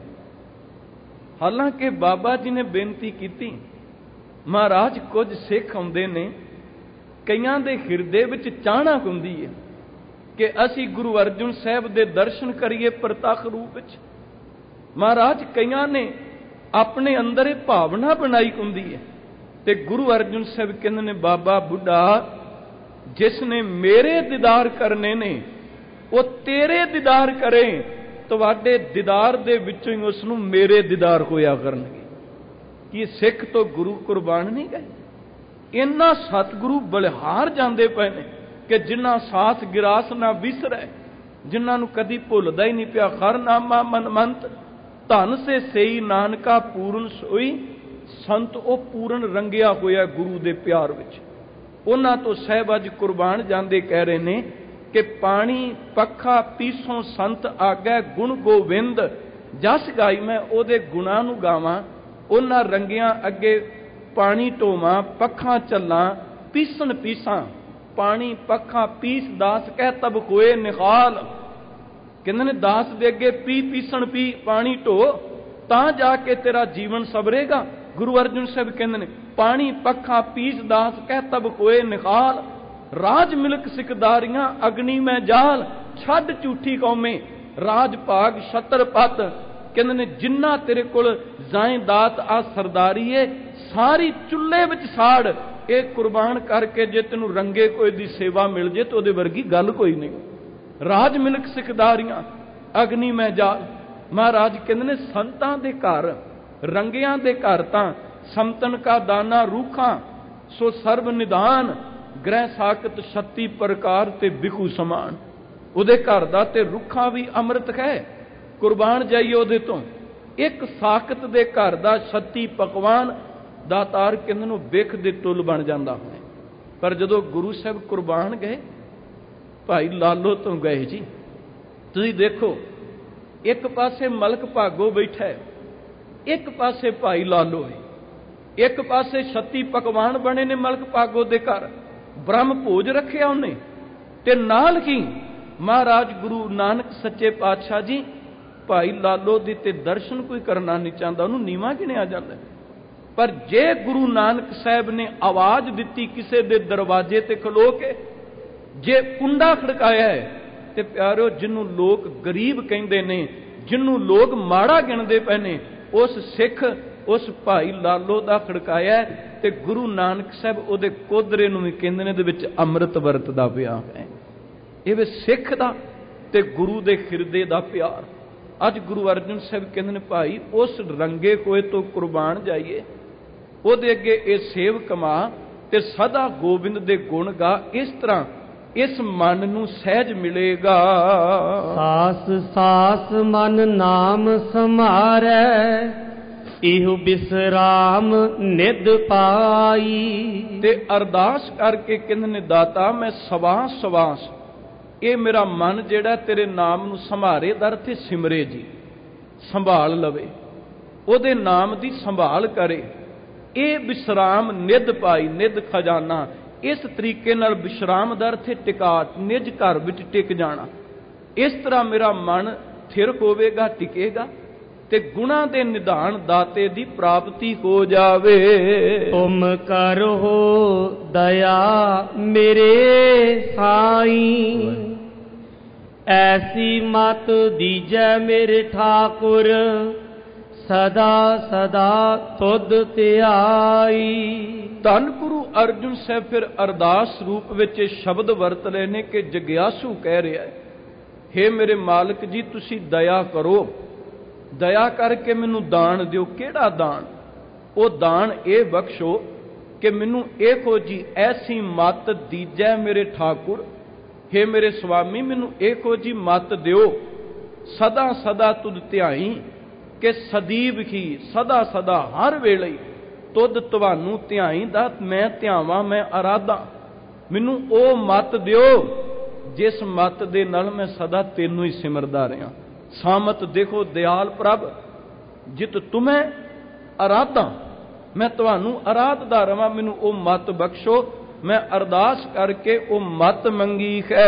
ਹਾਲਾਂਕਿ ਬਾਬਾ ਜੀ ਨੇ ਬੇਨਤੀ ਕੀਤੀ, ਮਹਾਰਾਜ ਕੁਝ ਸਿੱਖ ਆਉਂਦੇ ਨੇ, ਕਈਆਂ ਦੇ ਹਿਰਦੇ ਵਿੱਚ ਚਾਹਨਾ ਹੁੰਦੀ ਹੈ ਕਿ ਅਸੀਂ ਗੁਰੂ ਅਰਜਨ ਸਾਹਿਬ ਦੇ ਦਰਸ਼ਨ ਕਰੀਏ ਪ੍ਰਤੱਖ ਰੂਪ ਵਿੱਚ। ਮਹਾਰਾਜ ਕਈਆਂ ਨੇ ਆਪਣੇ ਅੰਦਰ ਇਹ ਭਾਵਨਾ ਬਣਾਈ ਹੁੰਦੀ ਹੈ, ਤੇ ਗੁਰੂ ਅਰਜਨ ਸਾਹਿਬ ਕਹਿੰਦੇ ਨੇ, ਬਾਬਾ ਬੁੱਢਾ, ਜਿਸ ਨੇ ਮੇਰੇ ਦੀਦਾਰ ਕਰਨੇ ਨੇ ਉਹ ਤੇਰੇ ਦੀਦਾਰ ਕਰੇ, ਤੁਹਾਡੇ ਦੀਦਾਰ ਦੇ ਵਿੱਚੋਂ ਹੀ ਉਸ ਨੂੰ ਮੇਰੇ ਦੀਦਾਰ ਹੋਇਆ ਕਰਨਗੇ। ਕੀ ਸਿੱਖ ਤੋਂ ਗੁਰੂ ਕੁਰਬਾਨ ਨਹੀਂ ਗਏ? ਇੰਨਾ ਸਤਿਗੁਰੂ ਬਲਿਹਾਰ ਜਾਂਦੇ ਪਏ ਨੇ ਕਿ ਜਿਨ੍ਹਾਂ ਸਾਥ ਗਿਰਾਸ ਨਾ ਵਿਸਰੈ, ਜਿਨ੍ਹਾਂ ਨੂੰ ਕਦੀ ਭੁੱਲਦਾ ਹੀ ਨਹੀਂ ਪਿਆ। ਹਰਨਾਮਾ ਮਨਮੰਤ ਧਨ ਸੇ ਸਈ ਨਾਨਕਾ ਪੂਰਨ ਸੋਈ, ਸੰਤ ਉਹ ਪੂਰਨ ਰੰਗਿਆ ਹੋਇਆ ਗੁਰੂ ਦੇ ਪਿਆਰ ਵਿੱਚ। ਉਹਨਾਂ ਤੋਂ ਸਾਹਿਬ ਅੱਜ ਕੁਰਬਾਨ ਜਾਂਦੇ ਕਹਿ ਰਹੇ ਨੇ ਕਿ ਪਾਣੀ ਪੱਖਾ ਪੀਸੋਂ ਸੰਤ ਆਗੈ, ਗੁਣ ਗੋਵਿੰਦ ਜਸ ਗਾਈ ਮੈਂ ਉਹਦੇ ਗੁਣਾਂ ਨੂੰ ਗਾਵਾਂ। ਉਹਨਾਂ ਰੰਗਿਆਂ ਅੱਗੇ ਪਾਣੀ ਢੋਵਾਂ, ਪੱਖਾਂ ਚੱਲਾਂ, ਪੀਸਣ ਪੀਸਾਂ। ਪਾਣੀ ਪੱਖਾ ਪੀਸ ਦਾਸ ਕਹਿ ਤਬ ਹੋਏ ਨਿਹਾਲ। ਕਹਿੰਦੇ ਨੇ ਦਾਸ ਦੇ ਅੱਗੇ ਪੀਸਣ ਪੀ, ਪਾਣੀ ਢੋ, ਤਾਂ ਜਾ ਕੇ ਤੇਰਾ ਜੀਵਨ ਸਵਰੇਗਾ। ਗੁਰੂ ਅਰਜਨ ਸਾਹਿਬ ਕਹਿੰਦੇ ਨੇ, ਪਾਣੀ ਪੱਖਾ ਪੀਸ ਦਾਸ ਕਹਿ ਤਬ ਹੋਏ ਨਿਹਾਲ। ਰਾਜ ਮਿਲਕ ਸਿਕਦਾਰੀਆਂ ਅਗਨੀ ਮੈਂ ਜਾਲ, ਛੱਡ ਝੂਠੀ ਕੌਮੇ ਰਾਜ ਭਾਗ ਛਤਰ ਪਤ। ਕਹਿੰਦੇ ਨੇ ਜਿੰਨਾ ਤੇਰੇ ਕੋਲ ਜ਼ਾਇਦਾਤ ਆ ਸਰਦਾਰੀ ਏ, ਸਾਰੀ ਚੁੱਲ੍ਹੇ ਵਿੱਚ ਸਾੜ। ਇਹ ਕੁਰਬਾਨ ਕਰਕੇ ਜੇ ਤੈਨੂੰ ਰੰਗੇ ਕੋਈ ਦੀ ਸੇਵਾ ਮਿਲ ਜੇ ਤਾਂ ਉਹਦੇ ਵਰਗੀ ਗੱਲ ਕੋਈ ਨਹੀਂ। ਰਾਜ ਮਿਲਕ ਸਿਕਦਾਰੀਆਂ ਅਗਨੀ ਮੈਂ ਜਾਲ। ਮਹਾਰਾਜ ਕਹਿੰਦੇ ਨੇ ਸੰਤਾਂ ਦੇ ਘਰ, ਰੰਗਿਆਂ ਦੇ ਘਰ ਤਾਂ ਸਮਤਨ ਕਾ ਦਾਨਾ ਰੂਖਾਂ, ਸੋ ਸਰਬ ਨਿਧਾਨ ਗ੍ਰਹਿ ਸਾਕਤ 36 ਪ੍ਰਕਾਰ ਤੇ ਬਿਖੂ ਸਮਾਨ। ਉਹਦੇ ਘਰ ਦਾ ਤੇ ਰੁੱਖਾਂ ਵੀ ਅੰਮ੍ਰਿਤ ਹੈ, ਕੁਰਬਾਨ ਜਾਈਏ ਉਹਦੇ ਤੋਂ। ਇੱਕ ਸਾਕਤ ਦੇ ਘਰ ਦਾ 36 ਪਕਵਾਨ ਦਾਤਾਰ ਕਹਿੰਦੇ ਨੂੰ ਬਿਖ ਦੇ ਟੁੱਲ ਬਣ ਜਾਂਦਾ ਹੈ। ਪਰ ਜਦੋਂ ਗੁਰੂ ਸਾਹਿਬ ਕੁਰਬਾਨ ਗਏ, ਭਾਈ ਲਾਲੋ ਤੋਂ ਗਏ ਜੀ। ਤੁਸੀਂ ਦੇਖੋ, ਇੱਕ ਪਾਸੇ ਮਲਕ ਭਾਗੋ ਬੈਠਾ ਹੈ, ਇੱਕ ਪਾਸੇ ਭਾਈ ਲਾਲੋ ਹੈ, ਇੱਕ ਪਾਸੇ 36 ਪਕਵਾਨ ਬਣੇ ਨੇ ਮਲਕ ਭਾਗੋ ਦੇ ਘਰ, ਬ੍ਰਹਮ ਭੋਜ ਰੱਖਿਆ ਉਹਨੇ, ਤੇ ਨਾਲ ਹੀ ਮਹਾਰਾਜ ਗੁਰੂ ਨਾਨਕ ਸੱਚੇ ਪਾਤਸ਼ਾਹ ਜੀ ਭਾਈ ਲਾਲੋ ਦੀ ਤੇ ਦਰਸ਼ਨ ਕੋਈ ਕਰਨਾ ਨਹੀਂ ਚਾਹੁੰਦਾ, ਉਹਨੂੰ ਨੀਵਾਂ ਗਿਣਿਆ ਜਾਂਦਾ। ਪਰ ਜੇ ਗੁਰੂ ਨਾਨਕ ਸਾਹਿਬ ਨੇ ਆਵਾਜ਼ ਦਿੱਤੀ ਕਿਸੇ ਦੇ ਦਰਵਾਜ਼ੇ ਤੇ ਖਲੋ ਕੇ, ਜੇ ਕੁੰਡਾ ਖੜਕਾਇਆ ਹੈ, ਤੇ ਪਿਆਰਿਓ ਜਿਹਨੂੰ ਲੋਕ ਗਰੀਬ ਕਹਿੰਦੇ ਨੇ, ਜਿਹਨੂੰ ਲੋਕ ਮਾੜਾ ਗਿਣਦੇ ਪਏ ਨੇ, ਉਸ ਸਿੱਖ ਉਸ ਭਾਈ ਲਾਲੋ ਦਾ ਖੜਕਾਇਆ, ਤੇ ਗੁਰੂ ਨਾਨਕ ਸਾਹਿਬ ਉਹਦੇ ਕੋਦਰੇ ਨੂੰ ਵੀ ਕਹਿੰਦੇ ਨੇ ਇਹਦੇ ਵਿੱਚ ਅੰਮ੍ਰਿਤ ਵਰਤਦਾ ਪਿਆ ਹੈ। ਇਹ ਵੀ ਸਿੱਖ ਦਾ ਤੇ ਗੁਰੂ ਦੇ ਹਿਰਦੇ ਦਾ ਪਿਆਰ। ਅੱਜ ਗੁਰੂ ਅਰਜਨ ਸਾਹਿਬ ਕਹਿੰਦੇ ਨੇ ਭਾਈ ਉਸ ਰੰਗੇ ਕੋਏ ਤੋਂ ਕੁਰਬਾਨ ਜਾਈਏ, ਉਹਦੇ ਅੱਗੇ ਇਹ ਸੇਵ ਕਮਾ ਤੇ ਸਦਾ ਗੋਬਿੰਦ ਦੇ ਗੁਣ ਗਾ। ਇਸ ਤਰ੍ਹਾਂ ਇਸ ਮਨ ਨੂੰ ਸਹਿਜ ਮਿਲੇਗਾ। ਸਾਸ ਸਾਸ ਮਨ ਨਾਮ ਸਮਾਰੈ, ਇਹੋ ਬਿਸਰਾਮ ਨਿਧ ਪਾਈ। ਤੇ ਅਰਦਾਸ ਕਰਕੇ ਕਹਿੰਦੇ ਨੇ ਦਾਤਾ ਮੈਂ ਸਵਾਸ ਸਵਾਸ ਇਹ ਮੇਰਾ ਮਨ ਜਿਹੜਾ ਤੇਰੇ ਨਾਮ ਨੂੰ ਸੰਭਾਰੇ, ਦਰ ਤੇ ਸਿਮਰੇ ਜੀ, ਸੰਭਾਲ ਲਵੇ, ਉਹਦੇ ਨਾਮ ਦੀ ਸੰਭਾਲ ਕਰੇ। ਇਹ ਵਿਸ਼ਰਾਮ ਨਿਧ ਪਾਈ, ਨਿਧ ਖਜ਼ਾਨਾ। ਇਸ ਤਰੀਕੇ ਨਾਲ ਵਿਸ਼ਰਾਮ ਦਰ ਤੇ ਟਿਕਾਟ, ਨਿਜ ਘਰ ਵਿੱਚ ਟਿਕ ਜਾਣਾ। ਇਸ ਤਰ੍ਹਾਂ ਮੇਰਾ ਮਨ ਥਿਰ ਹੋਵੇਗਾ, ਟਿਕੇਗਾ, ਤੇ ਗੁਣਾ ਦੇ ਨਿਧਾਨ ਦਾਤੇ ਦੀ ਪ੍ਰਾਪਤੀ ਹੋ ਜਾਵੇ। ਤੁਮ ਕਰੋ ਦਇਆ ਮੇਰੇ ਸਾਈਂ, ਐਸੀ ਮਤ ਦੀਜੈ ਮੇਰੇ ਠਾਕੁਰ, ਸਦਾ ਸਦਾ ਤੁਧ ਧਿਆਈ। ਧੰਨ ਗੁਰੂ ਅਰਜਨ ਸਾਹਿਬ ਫਿਰ ਅਰਦਾਸ ਰੂਪ ਵਿੱਚ ਇਹ ਸ਼ਬਦ ਵਰਤ ਲਏ ਨੇ ਕਿ ਜਗਿਆਸੂ ਕਹਿ ਰਿਹਾ ਹੈ, ਹੇ ਮੇਰੇ ਮਾਲਕ ਜੀ ਤੁਸੀਂ ਦਇਆ ਕਰੋ, ਦਇਆ ਕਰਕੇ ਮੈਨੂੰ ਦਾਨ ਦਿਓ। ਕਿਹੜਾ ਦਾਨ? ਉਹ ਦਾਨ ਇਹ ਬਖਸ਼ੋ ਕਿ ਮੈਨੂੰ ਇਹੋ ਜੀ ਐਸੀ ਮੱਤ ਦੀਜੈ ਮੇਰੇ ਠਾਕੁਰ, ਹੇ ਮੇਰੇ ਸੁਆਮੀ ਮੈਨੂੰ ਇਹੋ ਜੀ ਮੱਤ ਦਿਓ, ਸਦਾ ਸਦਾ ਤੁਧ ਧਿਆਈ, ਕਿ ਸਦੀਵ ਹੀ ਸਦਾ ਸਦਾ ਹਰ ਵੇਲੇ ਤੁਧ ਤੁਹਾਨੂੰ ਧਿਆਈ ਦਾ ਮੈਂ ਧਿਆਵਾਂ, ਮੈਂ ਅਰਾਧਾਂ। ਮੈਨੂੰ ਉਹ ਮੱਤ ਦਿਓ ਜਿਸ ਮੱਤ ਦੇ ਨਾਲ ਮੈਂ ਸਦਾ ਤੈਨੂੰ ਹੀ ਸਿਮਰਦਾ ਰਿਹਾ। ਸਾਮਤ ਦੇਖੋ ਦਿਆਲ ਪ੍ਰਭ ਜਿਤ ਤੁਮੈ ਅਰਾਧਾਂ, ਮੈਂ ਤੁਹਾਨੂੰ ਅਰਾਧਦਾ ਰਵਾਂ, ਮੈਨੂੰ ਉਹ ਮੱਤ ਬਖਸ਼ੋ। ਮੈਂ ਅਰਦਾਸ ਕਰਕੇ ਉਹ ਮੱਤ ਮੰਗੀ ਹੈ।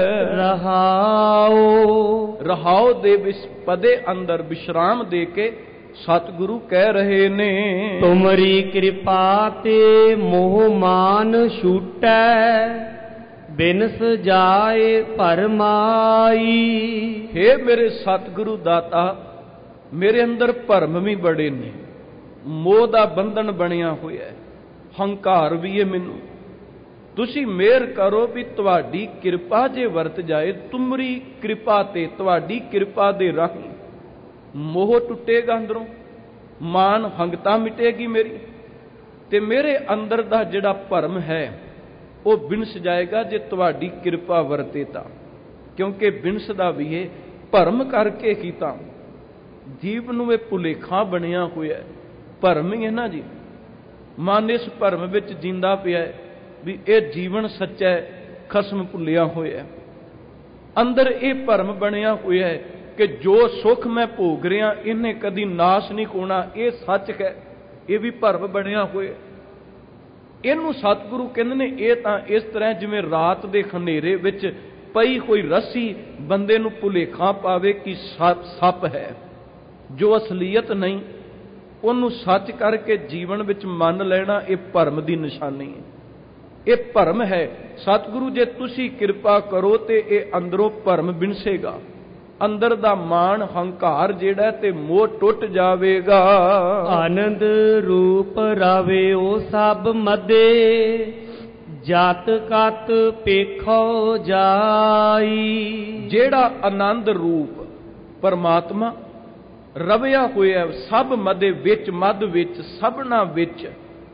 ਰਹਾਉ ਰਹਾਉ ਦੇ ਪਦੇ ਅੰਦਰ ਵਿਸ਼ਰਾਮ ਦੇ ਕੇ ਸਤਿਗੁਰੂ ਕਹਿ ਰਹੇ ਨੇ, ਤੁਮਰੀ ਕਿਰਪਾ ਤੇ ਮੋਹ ਮਾਨ ਛੂਟੈ, ਬਿਨਸ ਜਾਏ ਭਰਮਾਈ। ਹੇ ਮੇਰੇ ਸਤਿਗੁਰੂ ਦਾਤਾ, ਮੇਰੇ ਅੰਦਰ ਭਰਮ ਵੀ ਬੜੇ ਨੇ, ਮੋਹ ਦਾ ਬੰਧਨ ਬਣਿਆ ਹੋਇਆ ਹੈ, ਹੰਕਾਰ ਵੀ ਹੈ ਮੈਨੂੰ। ਤੁਸੀਂ ਮਿਹਰ ਕਰੋ ਵੀ ਤੁਹਾਡੀ ਕਿਰਪਾ ਜੇ ਵਰਤ ਜਾਏ, ਤੁਮਰੀ ਕਿਰਪਾ ਤੇ, ਤੁਹਾਡੀ ਕਿਰਪਾ ਦੇ ਰਾਹੀਂ ਮੋਹ ਟੁੱਟੇਗਾ ਅੰਦਰੋਂ, ਮਾਨ ਹੰਗਤਾ ਮਿਟੇਗੀ ਮੇਰੀ, ਤੇ ਮੇਰੇ ਅੰਦਰ ਦਾ ਜਿਹੜਾ ਭਰਮ ਹੈ ਉਹ ਬਿਨਸ ਜਾਏਗਾ ਜੇ ਤੁਹਾਡੀ ਕਿਰਪਾ ਵਰਤੇ ਤਾਂ। ਕਿਉਂਕਿ ਬਿਨਸ ਦਾ ਵੀ ਇਹ ਭਰਮ ਕਰਕੇ ਕੀਤਾ, ਜੀਵ ਨੂੰ ਇਹ ਭੁਲੇਖਾ ਬਣਿਆ ਹੋਇਆ ਹੈ, ਭਰਮ ਹੀ ਹੈ ਨਾ ਜੀ। ਮਨ ਇਸ ਭਰਮ ਵਿੱਚ ਜਿੰਦਾ ਪਿਆ ਵੀ ਇਹ ਜੀਵਨ ਸੱਚਾ ਹੈ, ਖਸਮ ਭੁੱਲਿਆ ਹੋਇਆ। ਅੰਦਰ ਇਹ ਭਰਮ ਬਣਿਆ ਹੋਇਆ ਹੈ ਕਿ ਜੋ ਸੁੱਖ ਮੈਂ ਭੋਗ ਰਿਹਾ ਇਹਨੇ ਕਦੀ ਨਾਸ਼ ਨਹੀਂ ਹੋਣਾ, ਇਹ ਸੱਚ ਹੈ। ਇਹ ਵੀ ਭਰਮ ਬਣਿਆ ਹੋਇਆ। ਇਹਨੂੰ ਸਤਿਗੁਰੂ ਕਹਿੰਦੇ ਨੇ ਇਹ ਤਾਂ ਇਸ ਤਰ੍ਹਾਂ ਜਿਵੇਂ ਰਾਤ ਦੇ ਹਨੇਰੇ ਵਿੱਚ ਪਈ ਹੋਈ ਰੱਸੀ ਬੰਦੇ ਨੂੰ ਭੁਲੇਖਾ ਪਾਵੇ ਕਿ ਸੱਪ ਹੈ, ਜੋ ਅਸਲੀਅਤ ਨਹੀਂ, ਉਹਨੂੰ ਸੱਚ ਕਰਕੇ ਜੀਵਨ ਵਿੱਚ ਮੰਨ ਲੈਣਾ, ਇਹ ਭਰਮ ਦੀ ਨਿਸ਼ਾਨੀ ਹੈ, ਇਹ ਭਰਮ ਹੈ। ਸਤਿਗੁਰੂ ਜੇ ਤੁਸੀਂ ਕਿਰਪਾ ਕਰੋ ਤੇ ਇਹ ਅੰਦਰੋਂ ਭਰਮ ਬਿਨਸੇਗਾ, ਅੰਦਰ ਦਾ ਮਾਣ ਹੰਕਾਰ ਜਿਹੜਾ ਤੇ ਮੋਹ ਟੁੱਟ ਜਾਵੇਗਾ। ਆਨੰਦ ਰੂਪ ਰਾਵੇ ਉਹ ਸਭ ਮਦੇ, ਜਤ ਕਤ ਪੇਖੋ ਜਾਈ। ਜਿਹੜਾ ਆਨੰਦ ਰੂਪ ਪਰਮਾਤਮਾ ਰਵਿਆ ਹੋਇਆ ਸਭ ਮਦੇ ਵਿੱਚ, ਮੱਧ ਵਿੱਚ, ਸਭਨਾ ਵਿੱਚ।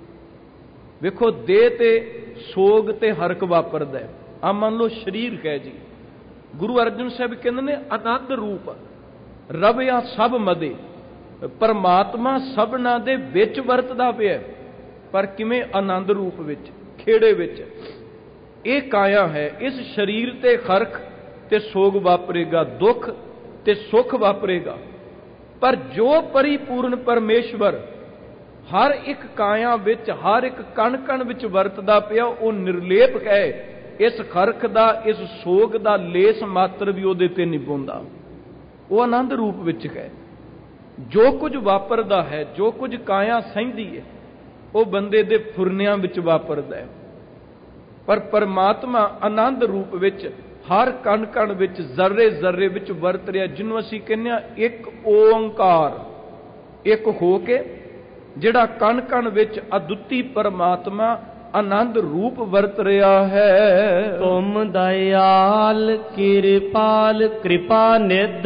ਵੇਖੋ ਦੇਹ ਤੇ ਸੋਗ ਤੇ ਹਰਕ ਵਾਪਰਦਾ। ਆ ਮੰਨ ਲਓ ਸਰੀਰ ਹੈ ਜੀ, ਗੁਰੂ ਅਰਜਨ ਸਾਹਿਬ ਕਹਿੰਦੇ ਨੇ ਆਨੰਦ ਰੂਪ ਰਵਿਆ ਸਭ ਮਦੇ, ਪਰਮਾਤਮਾ ਸਭਨਾ ਦੇ ਵਿੱਚ ਵਰਤਦਾ ਪਿਆ। ਪਰ ਕਿਵੇਂ? ਆਨੰਦ ਰੂਪ ਵਿੱਚ, ਖੇੜੇ ਵਿੱਚ। ਇਹ ਕਾਇਆ ਹੈ, ਇਸ ਸਰੀਰ ਤੇ ਹਰਖ ਤੇ ਸੋਗ ਵਾਪਰੇਗਾ, ਦੁੱਖ ਤੇ ਸੁੱਖ ਵਾਪਰੇਗਾ। ਪਰ ਜੋ ਪਰਿਪੂਰਨ ਪਰਮੇਸ਼ਵਰ ਹਰ ਇੱਕ ਕਾਇਆ ਵਿੱਚ, ਹਰ ਇੱਕ ਕਣ ਕਣ ਵਿੱਚ ਵਰਤਦਾ ਪਿਆ, ਉਹ ਨਿਰਲੇਪ ਹੈ। ਇਸ ਹਰਖ ਦਾ, ਇਸ ਸੋਗ ਦਾ ਲੇਸ ਮਾਤਰ ਵੀ ਉਹਦੇ ਤੇ ਨਹੀਂ ਪਾਉਂਦਾ। ਉਹ ਆਨੰਦ ਰੂਪ ਵਿੱਚ ਹੈ। ਜੋ ਕੁਝ ਵਾਪਰਦਾ ਹੈ, ਜੋ ਕੁਝ ਕਾਇਆ ਸਹਿੰਦੀ ਹੈ, ਉਹ ਬੰਦੇ ਦੇ ਫੁਰਨਿਆਂ ਵਿੱਚ ਵਾਪਰਦਾ ਹੈ। ਪਰ ਪਰਮਾਤਮਾ ਆਨੰਦ ਰੂਪ ਵਿੱਚ ਹਰ ਕਣ ਕਣ ਵਿੱਚ, ਜ਼ਰਰੇ ਜ਼ਰਰੇ ਵਿੱਚ ਵਰਤ ਰਿਹਾ, ਜਿਹਨੂੰ ਅਸੀਂ ਕਹਿੰਦੇ ਹਾਂ ਇੱਕ ਓੰਕਾਰ, ਇੱਕ ਹੋ ਕੇ ਜਿਹੜਾ ਕਣ ਕਣ ਵਿੱਚ ਅਦੁੱਤੀ ਪਰਮਾਤਮਾ ਆਨੰਦ ਰੂਪ ਵਰਤ ਰਿਹਾ ਹੈ। ਤੁਮ ਦਇਆਲ ਕਿਰਪਾਲ ਕਿਰਪਾ ਨਿਧ,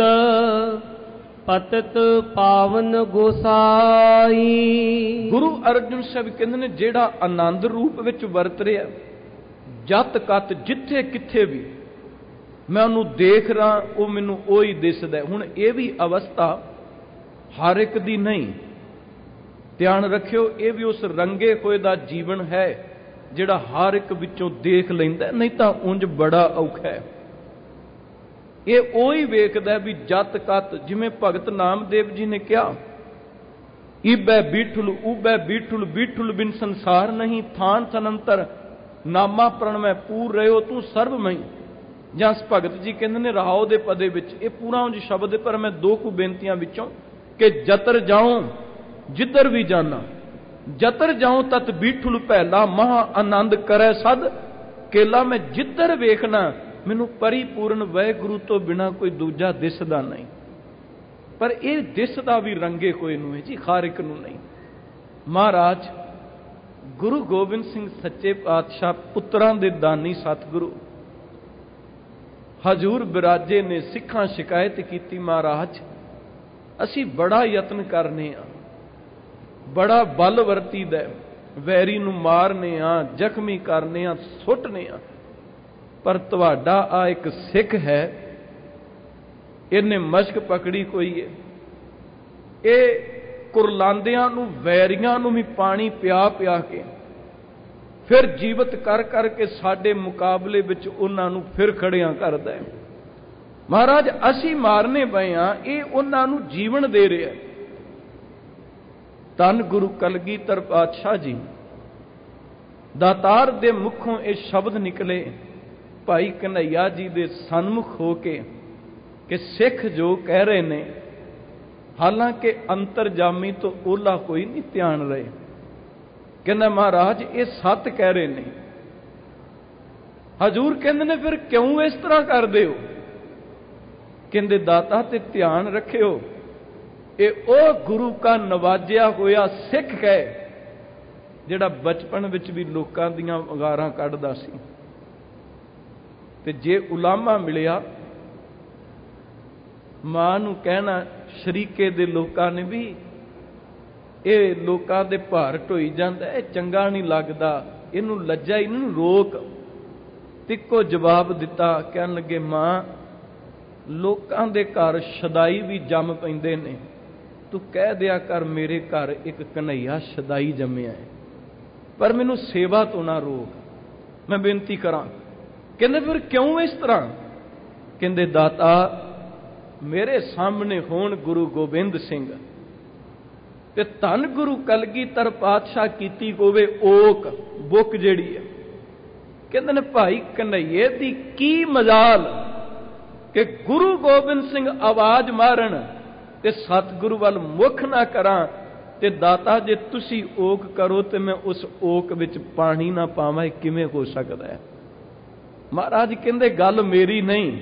ਪਤਿਤ ਪਾਵਨ ਗੋਸਾਈ। ਗੁਰੂ ਅਰਜਨ ਸਾਹਿਬ ਕਹਿੰਦੇ ਨੇ ਜਿਹੜਾ ਆਨੰਦ ਰੂਪ ਵਿੱਚ ਵਰਤ ਰਿਹਾ, ਜਤ ਕਤ ਜਿੱਥੇ ਕਿੱਥੇ ਵੀ ਮੈਂ ਉਹਨੂੰ ਦੇਖ ਰਹਾ, ਉਹ ਮੈਨੂੰ ਉਹੀ ਦਿਸਦਾ। ਹੁਣ ਇਹ ਵੀ ਅਵਸਥਾ ਹਰ ਇੱਕ ਦੀ ਨਹੀਂ, ਧਿਆਨ ਰੱਖਿਓ। ਇਹ ਵੀ ਉਸ ਰੰਗੇ ਹੋਏ ਦਾ ਜੀਵਨ ਹੈ ਜਿਹੜਾ ਹਰ ਇੱਕ ਵਿੱਚੋਂ ਦੇਖ ਲੈਂਦਾ, ਨਹੀਂ ਤਾਂ ਉਂਝ ਬੜਾ ਔਖਾ ਹੈ। ਇਹ ਉਹੀ ਵੇਖਦਾ ਵੀ ਜਤ ਕਤ, ਜਿਵੇਂ ਭਗਤ ਨਾਮਦੇਵ ਜੀ ਨੇ ਕਿਹਾ, ਈਬੈ ਬੀਠੁਲ ਊਬੈ ਬੀਠੁਲ, ਬੀਠੁਲ ਬਿਨ ਸੰਸਾਰ ਨਹੀਂ, ਥਾਨ ਤਨੰਤਰ ਨਾਮਾ ਪ੍ਰਣਮੈ ਪੂਰ ਰਹਿਓ ਤੂੰ ਸਰਬਮਈ। ਜਾਂ ਭਗਤ ਜੀ ਕਹਿੰਦੇ ਨੇ ਰਹਾਉ ਦੇ ਪਦੇ ਵਿੱਚ, ਇਹ ਪੂਰਾ ਉਂਝ ਸ਼ਬਦ, ਪਰ ਮੈਂ ਦੋ ਕੁ ਬੇਨਤੀਆਂ ਵਿੱਚੋਂ ਕਿ ਜਤਰ ਜਾਉ ਜਿੱਧਰ ਵੀ ਜਾਣਾ, ਜਤਰ ਜਾਉ ਤਤ ਬੀਠੁਲ ਪਹਿਲਾ, ਮਹਾ ਆਨੰਦ ਕਰੈ ਸਦ ਕੇਲਾ। ਮੈਂ ਜਿੱਧਰ ਵੇਖਣਾ ਮੈਨੂੰ ਪਰਿਪੂਰਨ ਵਾਹਿਗੁਰੂ ਤੋਂ ਬਿਨਾ ਕੋਈ ਦੂਜਾ ਦਿਸਦਾ ਨਹੀਂ। ਪਰ ਇਹ ਦਿਸਦਾ ਵੀ ਰੰਗੇ ਹੋਏ ਨੂੰ ਹੈ ਜੀ, ਹਰ ਇੱਕ ਨੂੰ ਨਹੀਂ। ਮਹਾਰਾਜ ਗੁਰੂ ਗੋਬਿੰਦ ਸਿੰਘ ਸੱਚੇ ਪਾਤਸ਼ਾਹ, ਪੁੱਤਰਾਂ ਦੇ ਦਾਨੀ ਸਤਿਗੁਰੂ ਹਜ਼ੂਰ ਬਿਰਾਜੇ ਨੇ, ਸਿੱਖਾਂ ਸ਼ਿਕਾਇਤ ਕੀਤੀ, ਮਹਾਰਾਜ ਅਸੀਂ ਬੜਾ ਯਤਨ ਕਰਨੇ ਆ, ਬੜਾ ਬਲ ਵਰਤੀਦਾ, ਵੈਰੀ ਨੂੰ ਮਾਰਨੇ ਆ, ਜ਼ਖਮੀ ਕਰਨੇ ਆ, ਸੁੱਟਨੇ ਆ। ਪਰ ਤੁਹਾਡਾ ਆ ਇੱਕ ਸਿੱਖ ਹੈ, ਇਹਨੇ ਮਸ਼ਕ ਪਕੜੀ ਕੋਈ ਹੈ, ਇਹ ਕੁਰਲਾਂਦਿਆਂ ਨੂੰ, ਵੈਰੀਆਂ ਨੂੰ ਵੀ ਪਾਣੀ ਪਿਆ ਪਿਆ ਕੇ ਫਿਰ ਜੀਵਤ ਕਰ ਕਰਕੇ ਸਾਡੇ ਮੁਕਾਬਲੇ ਵਿੱਚ ਉਹਨਾਂ ਨੂੰ ਫਿਰ ਖੜਿਆਂ ਕਰਦਾ ਹੈ। ਮਹਾਰਾਜ ਅਸੀਂ ਮਾਰਨੇ ਪਏ ਆ, ਇਹ ਉਹਨਾਂ ਨੂੰ ਜੀਵਨ ਦੇ ਰਿਹਾ। ਧੰਨ ਗੁਰੂ ਕਲਗੀਧਰ ਪਾਤਸ਼ਾਹ ਜੀ ਦਾਤਾਰ ਦੇ ਮੁਖੋਂ ਇਹ ਸ਼ਬਦ ਨਿਕਲੇ ਭਾਈ ਕਨ੍ਹਈਆ ਜੀ ਦੇ ਸਨਮੁਖ ਹੋ ਕੇ ਕਿ ਸਿੱਖ ਜੋ ਕਹਿ ਰਹੇ ਨੇ, ਹਾਲਾਂਕਿ ਅੰਤਰਜਾਮੀ ਤੋਂ ਓਲਾ ਕੋਈ ਨਹੀਂ ਧਿਆਨ ਰਹੇ, ਕਹਿੰਦਾ ਮਹਾਰਾਜ ਇਹ ਸੱਤ ਕਹਿ ਰਹੇ ਨੇ। ਹਜ਼ੂਰ ਕਹਿੰਦੇ ਨੇ ਫਿਰ ਕਿਉਂ ਇਸ ਤਰ੍ਹਾਂ ਕਰਦੇ ਹੋ? ਕਹਿੰਦੇ ਦਾਤਾ ਤੇ ਧਿਆਨ ਰੱਖਿਓ, ਇਹ ਉਹ ਗੁਰੂ ਕਾ ਨਵਾਜਿਆ ਹੋਇਆ ਸਿੱਖ ਹੈ ਜਿਹੜਾ ਬਚਪਨ ਵਿੱਚ ਵੀ ਲੋਕਾਂ ਦੀਆਂ ਵਗਾਰਾਂ ਕੱਢਦਾ ਸੀ। ਤੇ ਜੇ ਉਲਾਮਾ ਮਿਲਿਆ, ਮਾਂ ਨੂੰ ਕਹਿਣਾ ਸ਼ਰੀਕੇ ਦੇ ਲੋਕਾਂ ਨੇ ਵੀ ਇਹ ਲੋਕਾਂ ਦੇ ਭਾਰ ਢੋਈ ਜਾਂਦਾ, ਇਹ ਚੰਗਾ ਨਹੀਂ ਲੱਗਦਾ, ਇਹਨੂੰ ਲੱਜਾ, ਇਹਨੂੰ ਰੋਕ। ਤਿੱਕੋ ਜਵਾਬ ਦਿੱਤਾ, ਕਹਿਣ ਲੱਗੇ ਮਾਂ ਲੋਕਾਂ ਦੇ ਘਰ ਸ਼ਦਾਈ ਵੀ ਜੰਮ ਪੈਂਦੇ ਨੇ, ਤੂੰ ਕਹਿ ਦਿਆ ਕਰ ਮੇਰੇ ਘਰ ਇੱਕ ਕਨ੍ਹਈਆ ਸ਼ਦਾਈ ਜੰਮਿਆ ਹੈ, ਪਰ ਮੈਨੂੰ ਸੇਵਾ ਤੋਂ ਨਾ ਰੋਕ, ਮੈਂ ਬੇਨਤੀ ਕਰਾਂ। ਕਹਿੰਦੇ ਫਿਰ ਕਿਉਂ ਇਸ ਤਰ੍ਹਾਂ? ਕਹਿੰਦੇ ਦਾਤਾ ਮੇਰੇ ਸਾਹਮਣੇ ਹੋਣ ਗੁਰੂ ਗੋਬਿੰਦ ਸਿੰਘ ਤੇ ਧੰਨ ਗੁਰੂ ਕਲਗੀਧਰ ਪਾਤਸ਼ਾਹ ਕੀਤੀ ਹੋਵੇ ਓਕ ਬੁੱਕ ਜਿਹੜੀ ਹੈ, ਕਹਿੰਦੇ ਨੇ ਭਾਈ ਕਨ੍ਹਈਏ ਦੀ ਕੀ ਮਜਾਲ ਕਿ ਗੁਰੂ ਗੋਬਿੰਦ ਸਿੰਘ ਆਵਾਜ਼ ਮਾਰਨ ਤੇ ਸਤਿਗੁਰੂ ਵੱਲ ਮੁਖ ਨਾ ਕਰਾਂ, ਤੇ ਦਾਤਾ ਜੇ ਤੁਸੀਂ ਓਕ ਕਰੋ ਤੇ ਮੈਂ ਉਸ ਓਕ ਵਿੱਚ ਪਾਣੀ ਨਾ ਪਾਵਾਂ, ਇਹ ਕਿਵੇਂ ਹੋ ਸਕਦਾ ਹੈ? ਮਹਾਰਾਜ ਕਹਿੰਦੇ ਗੱਲ ਮੇਰੀ ਨਹੀਂ,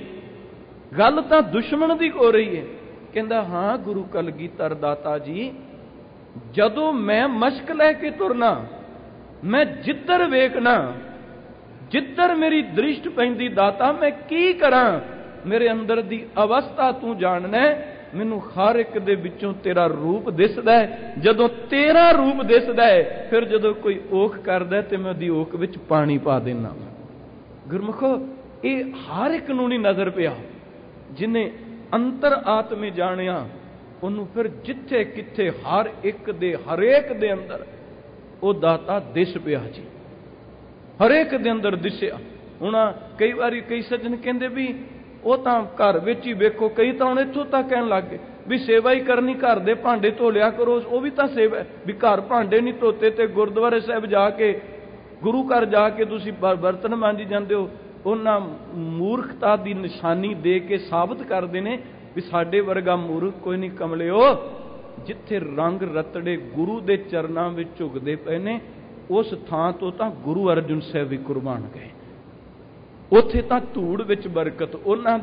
ਗੱਲ ਤਾਂ ਦੁਸ਼ਮਣ ਦੀ ਹੋ ਰਹੀ ਹੈ। ਕਹਿੰਦਾ ਹਾਂ ਗੁਰੂ ਕਲਗੀਧਰ ਦਾਤਾ ਜੀ, ਜਦੋਂ ਮੈਂ ਮਸ਼ਕ ਲੈ ਕੇ ਤੁਰਨਾ, ਮੈਂ ਜਿੱਧਰ ਵੇਖਣਾ, ਜਿੱਧਰ ਮੇਰੀ ਦ੍ਰਿਸ਼ਟ ਪੈਂਦੀ ਦਾਤਾ ਮੈਂ ਕੀ ਕਰਾਂ? ਮੇਰੇ ਅੰਦਰ ਦੀ ਅਵਸਥਾ ਤੂੰ ਜਾਣਨਾ, ਮੈਨੂੰ ਹਰ ਇੱਕ ਦੇ ਵਿੱਚੋਂ ਤੇਰਾ ਰੂਪ ਦਿਸਦਾ ਹੈ। ਜਦੋਂ ਤੇਰਾ ਰੂਪ ਦਿਸਦਾ ਹੈ, ਫਿਰ ਜਦੋਂ ਕੋਈ ਓਖ ਕਰਦਾ ਤੇ ਮੈਂ ਉਹਦੀ ਓਖ ਵਿੱਚ ਪਾਣੀ ਪਾ ਦੇਣਾ। ਗੁਰਮੁਖੋ ਇਹ ਹਰ ਇੱਕ ਨੂੰ ਨਹੀਂ ਨਜ਼ਰ ਪਿਆ, ਜਿਹਨੇ ਅੰਤਰ ਆਤਮੇ ਜਾਣਿਆ ਉਹਨੂੰ ਫਿਰ ਜਿੱਥੇ ਕਿੱਥੇ ਹਰ ਇੱਕ ਦੇ ਹਰੇਕ ਦੇ ਅੰਦਰ ਉਹ ਦਾਤਾ ਦਿਸ ਪਿਆ ਜੀ, ਹਰੇਕ ਦੇ ਅੰਦਰ ਦਿਸਿਆ। ਹੁਣ ਕਈ ਵਾਰੀ ਕਈ ਸੱਜਣ ਕਹਿੰਦੇ ਵੀ ਉਹ ਤਾਂ ਘਰ ਵਿੱਚ ਹੀ ਵੇਖੋ, ਕਈ ਤਾਂ ਹੁਣ ਇੱਥੋਂ ਤੱਕ ਕਹਿਣ ਲੱਗ ਗਏ ਵੀ ਸੇਵਾ ਹੀ ਕਰਨੀ, ਘਰ ਦੇ ਭਾਂਡੇ ਧੋ ਲਿਆ ਕਰੋ, ਉਹ ਵੀ ਤਾਂ ਸੇਵਾ ਵੀ ਘਰ ਭਾਂਡੇ ਨਹੀਂ ਧੋਤੇ ਤੇ ਗੁਰਦੁਆਰੇ ਸਾਹਿਬ ਜਾ ਕੇ, ਗੁਰੂ ਘਰ ਜਾ ਕੇ ਤੁਸੀਂ ਬਰਤਨ ਮਾਂਜੀ ਜਾਂਦੇ ਹੋ। ਉਹਨਾਂ ਮੂਰਖਤਾ ਦੀ ਨਿਸ਼ਾਨੀ ਦੇ ਕੇ ਸਾਬਤ ਕਰਦੇ ਨੇ ਵੀ ਸਾਡੇ ਵਰਗਾ ਮੂਰਖ ਕੋਈ ਨਹੀਂ। ਕਮਲਿਓ, ਜਿੱਥੇ ਰੰਗ ਰਤੜੇ ਗੁਰੂ ਦੇ ਚਰਨਾਂ ਵਿੱਚ ਝੁਕਦੇ ਪਏ ਨੇ, ਉਸ ਥਾਂ ਤੋਂ ਤਾਂ ਗੁਰੂ ਅਰਜਨ ਸਾਹਿਬ ਵੀ ਕੁਰਬਾਨ ਗਏ। ਉੱਥੇ ਤਾਂ ਧੂੜ ਵਿੱਚ ਬਰਕਤ,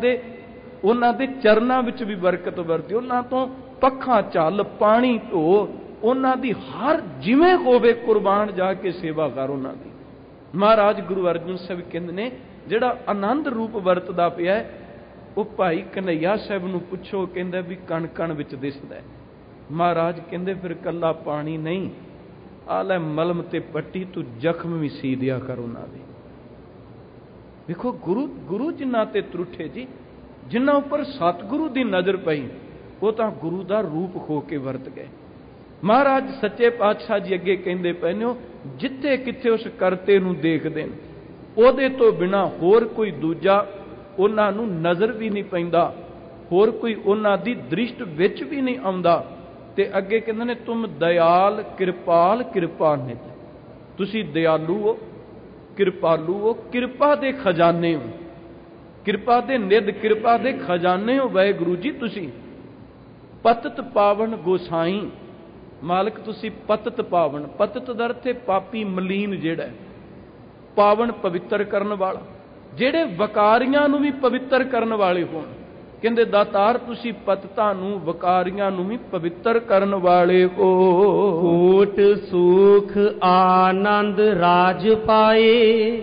ਉਹਨਾਂ ਦੇ ਚਰਨਾਂ ਵਿੱਚ ਵੀ ਬਰਕਤ ਵਰਤੀ, ਉਹਨਾਂ ਤੋਂ ਪੱਖਾਂ ਝੱਲ, ਪਾਣੀ ਢੋ, ਉਹਨਾਂ ਦੀ ਹਰ ਜਿਵੇਂ ਹੋਵੇ ਕੁਰਬਾਨ ਜਾ ਕੇ ਸੇਵਾ ਕਰ ਉਹਨਾਂ ਦੀ। ਮਹਾਰਾਜ ਗੁਰੂ ਅਰਜਨ ਸਾਹਿਬ ਕਹਿੰਦੇ ਨੇ ਜਿਹੜਾ ਆਨੰਦ ਰੂਪ ਵਰਤਦਾ ਪਿਆ ਉਹ ਭਾਈ ਕਨ੍ਹਈਆ ਸਾਹਿਬ ਨੂੰ ਪੁੱਛੋ, ਕਹਿੰਦਾ ਵੀ ਕਣ ਕਣ ਵਿੱਚ ਦਿਸਦਾ। ਮਹਾਰਾਜ ਕਹਿੰਦੇ ਫਿਰ ਕੱਲਾ ਪਾਣੀ ਨਹੀਂ, ਆ ਲੈ ਮਲਮ ਤੇ ਪੱਟੀ, ਤੂੰ ਜ਼ਖਮ ਵੀ ਸੀ ਦਿਆ ਕਰ ਉਹਨਾਂ ਦੇ। ਦੇਖੋ ਗੁਰੂ ਜਿਨ੍ਹਾਂ ਤੇ ਤਰੁੱਠੇ ਜੀ, ਜਿਨ੍ਹਾਂ ਉੱਪਰ ਸਤਿਗੁਰੂ ਦੀ ਨਜ਼ਰ ਪਈ, ਉਹ ਤਾਂ ਗੁਰੂ ਦਾ ਰੂਪ ਹੋ ਕੇ ਵਰਤ ਗਏ। ਮਹਾਰਾਜ ਸੱਚੇ ਪਾਤਸ਼ਾਹ ਜੀ ਅੱਗੇ ਕਹਿੰਦੇ ਪਏ ਨੇ, ਜਿੱਥੇ ਕਿੱਥੇ ਉਸ ਕਰਤੇ ਨੂੰ ਦੇਖਦੇ ਨੇ, ਉਹਦੇ ਤੋਂ ਬਿਨਾਂ ਹੋਰ ਕੋਈ ਦੂਜਾ ਉਹਨਾਂ ਨੂੰ ਨਜ਼ਰ ਵੀ ਨਹੀਂ ਪੈਂਦਾ, ਹੋਰ ਕੋਈ ਉਹਨਾਂ ਦੀ ਦ੍ਰਿਸ਼ਟ ਵਿੱਚ ਵੀ ਨਹੀਂ ਆਉਂਦਾ। ਤੇ ਅੱਗੇ ਕਹਿੰਦੇ ਨੇ ਤੁਮ ਦਇਆਲ ਕਿਰਪਾਲ ਕਿਰਪਾ ਨਿਧ, ਤੁਸੀਂ ਦਿਆਲੂ ਹੋ, ਕਿਰਪਾਲੂ ਹੋ, ਕਿਰਪਾ ਦੇ ਖਜ਼ਾਨੇ ਹੋ, ਕਿਰਪਾ ਦੇ ਨਿਧ, ਕਿਰਪਾ ਦੇ ਖਜ਼ਾਨੇ ਹੋ ਵਾਹਿਗੁਰੂ ਜੀ ਤੁਸੀਂ। ਪਤਤ ਪਾਵਨ ਗੋਸਾਈ, ਮਾਲਕ ਤੁਸੀਂ ਪਤਤ ਪਾਵਨ, ਪਤਤ ਦਾ ਅਰਥ ਹੈ ਪਾਪੀ ਮਲੀਨ, ਜਿਹੜਾ ਪਾਵਨ ਪਵਿੱਤਰ ਕਰਨ ਵਾਲਾ, ਜਿਹੜੇ ਵਕਾਰੀਆਂ ਨੂੰ ਵੀ ਪਵਿੱਤਰ ਕਰਨ ਵਾਲੇ ਹੋਣ। ਕਹਿੰਦੇ ਦਾਤਾਰ ਤੁਸੀਂ ਪਤਤਾਂ ਨੂੰ, ਵਕਾਰੀਆਂ ਨੂੰ ਵੀ ਪਵਿੱਤਰ ਕਰਨ ਵਾਲੇ ਹੋ। ਕੋਟ ਸੁਖ ਆਨੰਦ ਰਾਜ ਪਾਏ,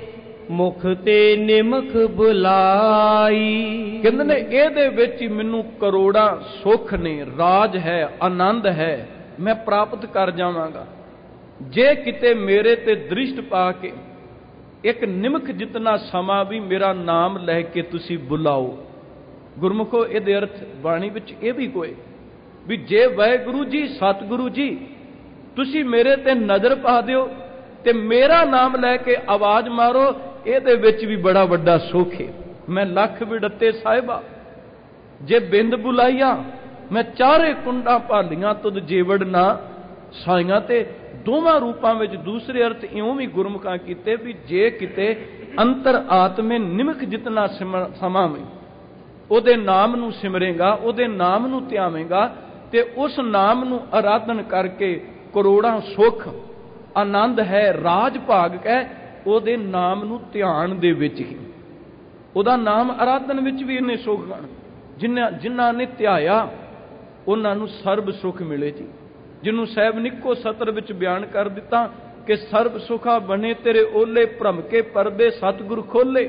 ਮੁਖ ਤੇ ਨਿਮਖ ਬੁਲਾਈ। ਕਹਿੰਦੇ ਨੇ ਇਹਦੇ ਵਿੱਚ ਹੀ ਮੈਨੂੰ ਕਰੋੜਾਂ ਸੁੱਖ ਨੇ, ਰਾਜ ਹੈ, ਆਨੰਦ ਹੈ, ਮੈਂ ਪ੍ਰਾਪਤ ਕਰ ਜਾਵਾਂਗਾ। ਜੇ ਕਿਤੇ ਮੇਰੇ ਤੇ ਦ੍ਰਿਸ਼ਟ ਪਾ ਕੇ ਇੱਕ ਨਿਮਖ ਜਿਤਨਾ ਸਮਾਂ ਵੀ ਮੇਰਾ ਨਾਮ ਲੈ ਕੇ ਤੁਸੀਂ ਬੁਲਾਓ। ਗੁਰਮੁਖੋ, ਇਹਦੇ ਅਰਥ ਬਾਣੀ ਵਿੱਚ ਇਹ ਵੀ ਕੋਈ ਵੀ ਜੇ ਵਾਹਿਗੁਰੂ ਜੀ, ਸਤਿਗੁਰੂ ਜੀ ਤੁਸੀਂ ਮੇਰੇ ਤੇ ਨਜ਼ਰ ਪਾ ਦਿਓ ਤੇ ਮੇਰਾ ਨਾਮ ਲੈ ਕੇ ਆਵਾਜ਼ ਮਾਰੋ, ਇਹਦੇ ਵਿੱਚ ਵੀ ਬੜਾ ਵੱਡਾ ਸੁੱਖ ਹੈ। ਮੈਂ ਲੱਖ ਵਿੜਤੇ ਸਾਹਿਬਾ ਜੇ ਬਿੰਦ ਬੁਲਾਈਆ, ਮੈਂ ਚਾਰੇ ਕੁੰਡਾਂ ਭਾਲੀਆਂ ਤੁਧ ਜੇਵੜ ਨਾ ਸਾਈਆਂ। ਤੇ ਦੋਵਾਂ ਰੂਪਾਂ ਵਿੱਚ ਦੂਸਰੇ ਅਰਥ ਇਉਂ ਵੀ ਗੁਰਮੁਖਾਂ ਕੀਤੇ ਵੀ ਜੇ ਕਿਤੇ ਅੰਤਰ ਆਤਮੇ ਨਿਮਖ ਜਿਤਨਾ ਸਮਾਂ ਵਿੱਚ ਉਹਦੇ ਨਾਮ ਨੂੰ ਸਿਮਰੇਗਾ, ਉਹਦੇ ਨਾਮ ਨੂੰ ਧਿਆਵੇਂਗਾ ਤੇ ਉਸ ਨਾਮ ਨੂੰ ਆਰਾਧਨ ਕਰਕੇ ਕਰੋੜਾਂ ਸੁੱਖ, ਆਨੰਦ ਹੈ, ਰਾਜ ਭਾਗ ਕਹਿ ਉਹਦੇ ਨਾਮ ਨੂੰ ਧਿਆਨ ਦੇ ਵਿੱਚ ਹੀ, ਉਹਦਾ ਨਾਮ ਆਰਾਧਨ ਵਿੱਚ ਵੀ ਇੰਨੇ ਸੁੱਖ ਹਨ। ਜਿਨ੍ਹਾਂ ਨੇ ਧਿਆਇਆ ਉਹਨਾਂ ਨੂੰ ਸਰਬ ਸੁੱਖ ਮਿਲੇ ਜੀ। ਜਿਹਨੂੰ ਸਾਹਿਬ ਨਿੱਕੋ ਸਤਰ ਵਿੱਚ ਬਿਆਨ ਕਰ ਦਿੱਤਾ ਕਿ ਸਰਬ ਸੁਖਾ ਬਣੇ ਤੇਰੇ ਓਲੇ, ਭ੍ਰਮ ਕੇ ਪਰਦੇ ਸਤਿਗੁਰ ਖੋਲੇ।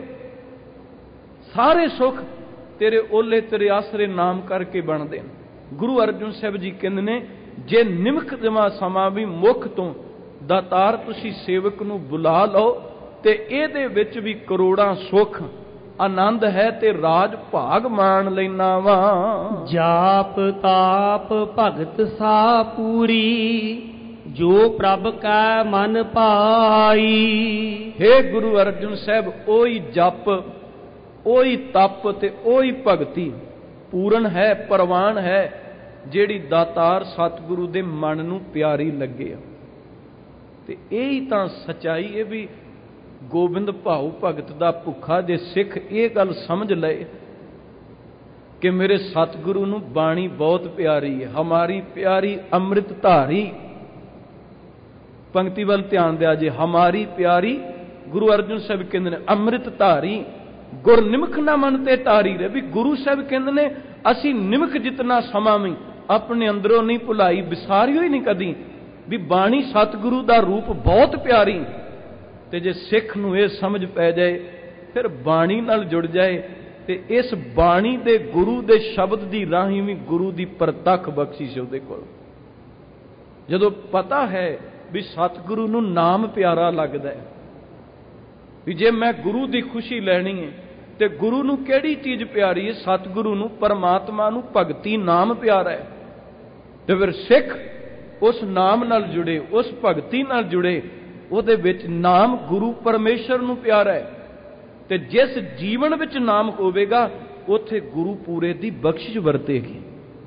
ਸਾਰੇ ਸੁੱਖ ਤੇਰੇ ਓਲੇ, ਤੇਰੇ ਆਸਰੇ ਨਾਮ ਕਰਕੇ ਬਣਦੇ। ਗੁਰੂ ਅਰਜਨ ਸਾਹਿਬ ਜੀ ਕਹਿੰਦੇ ਨੇ ਜੇ ਨਿਮਖ ਜਮਾ ਸਮਾਂ ਵੀ ਮੁਖ ਤੋਂ ਦਾਤਾਰ ਤੁਸੀਂ ਸੇਵਕ ਨੂੰ ਬੁਲਾ ਲਓ ਤੇ ਇਹਦੇ ਵਿੱਚ ਵੀ ਕਰੋੜਾਂ ਸੁੱਖ, ਆਨੰਦ ਹੈ ਤੇ ਰਾਜ ਭਾਗ ਮਾਣ ਲੈਣਾ ਵਾ। ਜਾਪ ਤਾਪ ਭਗਤ ਸਾ ਪੂਰੀ, ਜੋ ਪ੍ਰਭ ਕੈ ਮਨ ਪਾਈ। ਹੇ ਗੁਰੂ ਅਰਜਨ ਸਾਹਿਬ, ਉਹੀ ਜਪ, ਉਹੀ ਤਪ ਤੇ ਉਹੀ ਭਗਤੀ ਪੂਰਨ ਹੈ, ਪ੍ਰਵਾਨ ਹੈ, ਜਿਹੜੀ ਦਾਤਾਰ ਸਤਿਗੁਰੂ ਦੇ ਮਨ ਨੂੰ ਪਿਆਰੀ ਲੱਗੇ ਆ। ਤੇ ਇਹੀ ਤਾਂ ਸਚਾਈ ਹੈ ਵੀ ਗੋਬਿੰਦ ਭਾਉ ਭਗਤ ਦਾ ਭੁੱਖਾ ਜੇ ਸਿੱਖ ਇਹ ਗੱਲ ਸਮਝ ਲਏ ਕਿ ਮੇਰੇ ਸਤਿਗੁਰੂ ਨੂੰ ਬਾਣੀ ਬਹੁਤ ਪਿਆਰੀ ਹੈ। ਹਮਾਰੀ ਪਿਆਰੀ ਅੰਮ੍ਰਿਤ ਧਾਰੀ, ਪੰਕਤੀ ਵੱਲ ਧਿਆਨ ਦਿਆ ਜੇ, ਹਮਾਰੀ ਪਿਆਰੀ ਗੁਰੂ ਅਰਜਨ ਸਾਹਿਬ ਕਹਿੰਦੇ ਨੇ ਅੰਮ੍ਰਿਤ ਧਾਰੀ, ਗੁਰ ਨਿਮਖ ਨਾ ਮਨ ਤੇ ਧਾਰੀ ਰਹੇ। ਵੀ ਗੁਰੂ ਸਾਹਿਬ ਕਹਿੰਦੇ ਨੇ ਅਸੀਂ ਨਿਮਖ ਜਿਤਨਾ ਸਮਾਂ ਵੀ ਆਪਣੇ ਅੰਦਰੋਂ ਨਹੀਂ ਭੁਲਾਈ, ਵਿਸਾਰਿਓ ਹੀ ਨਹੀਂ ਕਦੀ। ਵੀ ਬਾਣੀ ਸਤਿਗੁਰੂ ਦਾ ਰੂਪ ਬਹੁਤ ਪਿਆਰੀ। ਤੇ ਜੇ ਸਿੱਖ ਨੂੰ ਇਹ ਸਮਝ ਪੈ ਜਾਏ, ਫਿਰ ਬਾਣੀ ਨਾਲ ਜੁੜ ਜਾਏ ਤੇ ਇਸ ਬਾਣੀ ਦੇ ਗੁਰੂ ਦੇ ਸ਼ਬਦ ਦੀ ਰਾਹੀਂ ਵੀ ਗੁਰੂ ਦੀ ਪ੍ਰਤੱਖ ਬਖਸ਼ਿਸ਼ ਉਹਦੇ ਕੋਲ। ਜਦੋਂ ਪਤਾ ਹੈ ਵੀ ਸਤਿਗੁਰੂ ਨੂੰ ਨਾਮ ਪਿਆਰਾ ਲੱਗਦਾ ਹੈ, ਵੀ ਜੇ ਮੈਂ ਗੁਰੂ ਦੀ ਖੁਸ਼ੀ ਲੈਣੀ ਹੈ ਤੇ ਗੁਰੂ ਨੂੰ ਕਿਹੜੀ ਚੀਜ਼ ਪਿਆਰੀ ਹੈ? ਸਤਿਗੁਰੂ ਨੂੰ, ਪਰਮਾਤਮਾ ਨੂੰ ਭਗਤੀ, ਨਾਮ ਪਿਆਰਾ ਹੈ। ਤੇ ਫਿਰ ਸਿੱਖ ਉਸ ਨਾਮ ਨਾਲ ਜੁੜੇ, ਉਸ ਭਗਤੀ ਨਾਲ ਜੁੜੇ, ਉਹਦੇ ਵਿੱਚ ਨਾਮ ਗੁਰੂ ਪਰਮੇਸ਼ਰ ਨੂੰ ਪਿਆਰਾ ਹੈ। ਤੇ ਜਿਸ ਜੀਵਨ ਵਿੱਚ ਨਾਮ ਹੋਵੇਗਾ ਉੱਥੇ ਗੁਰੂ ਪੂਰੇ ਦੀ ਬਖਸ਼ਿਸ਼ ਵਰਤੇਗੀ,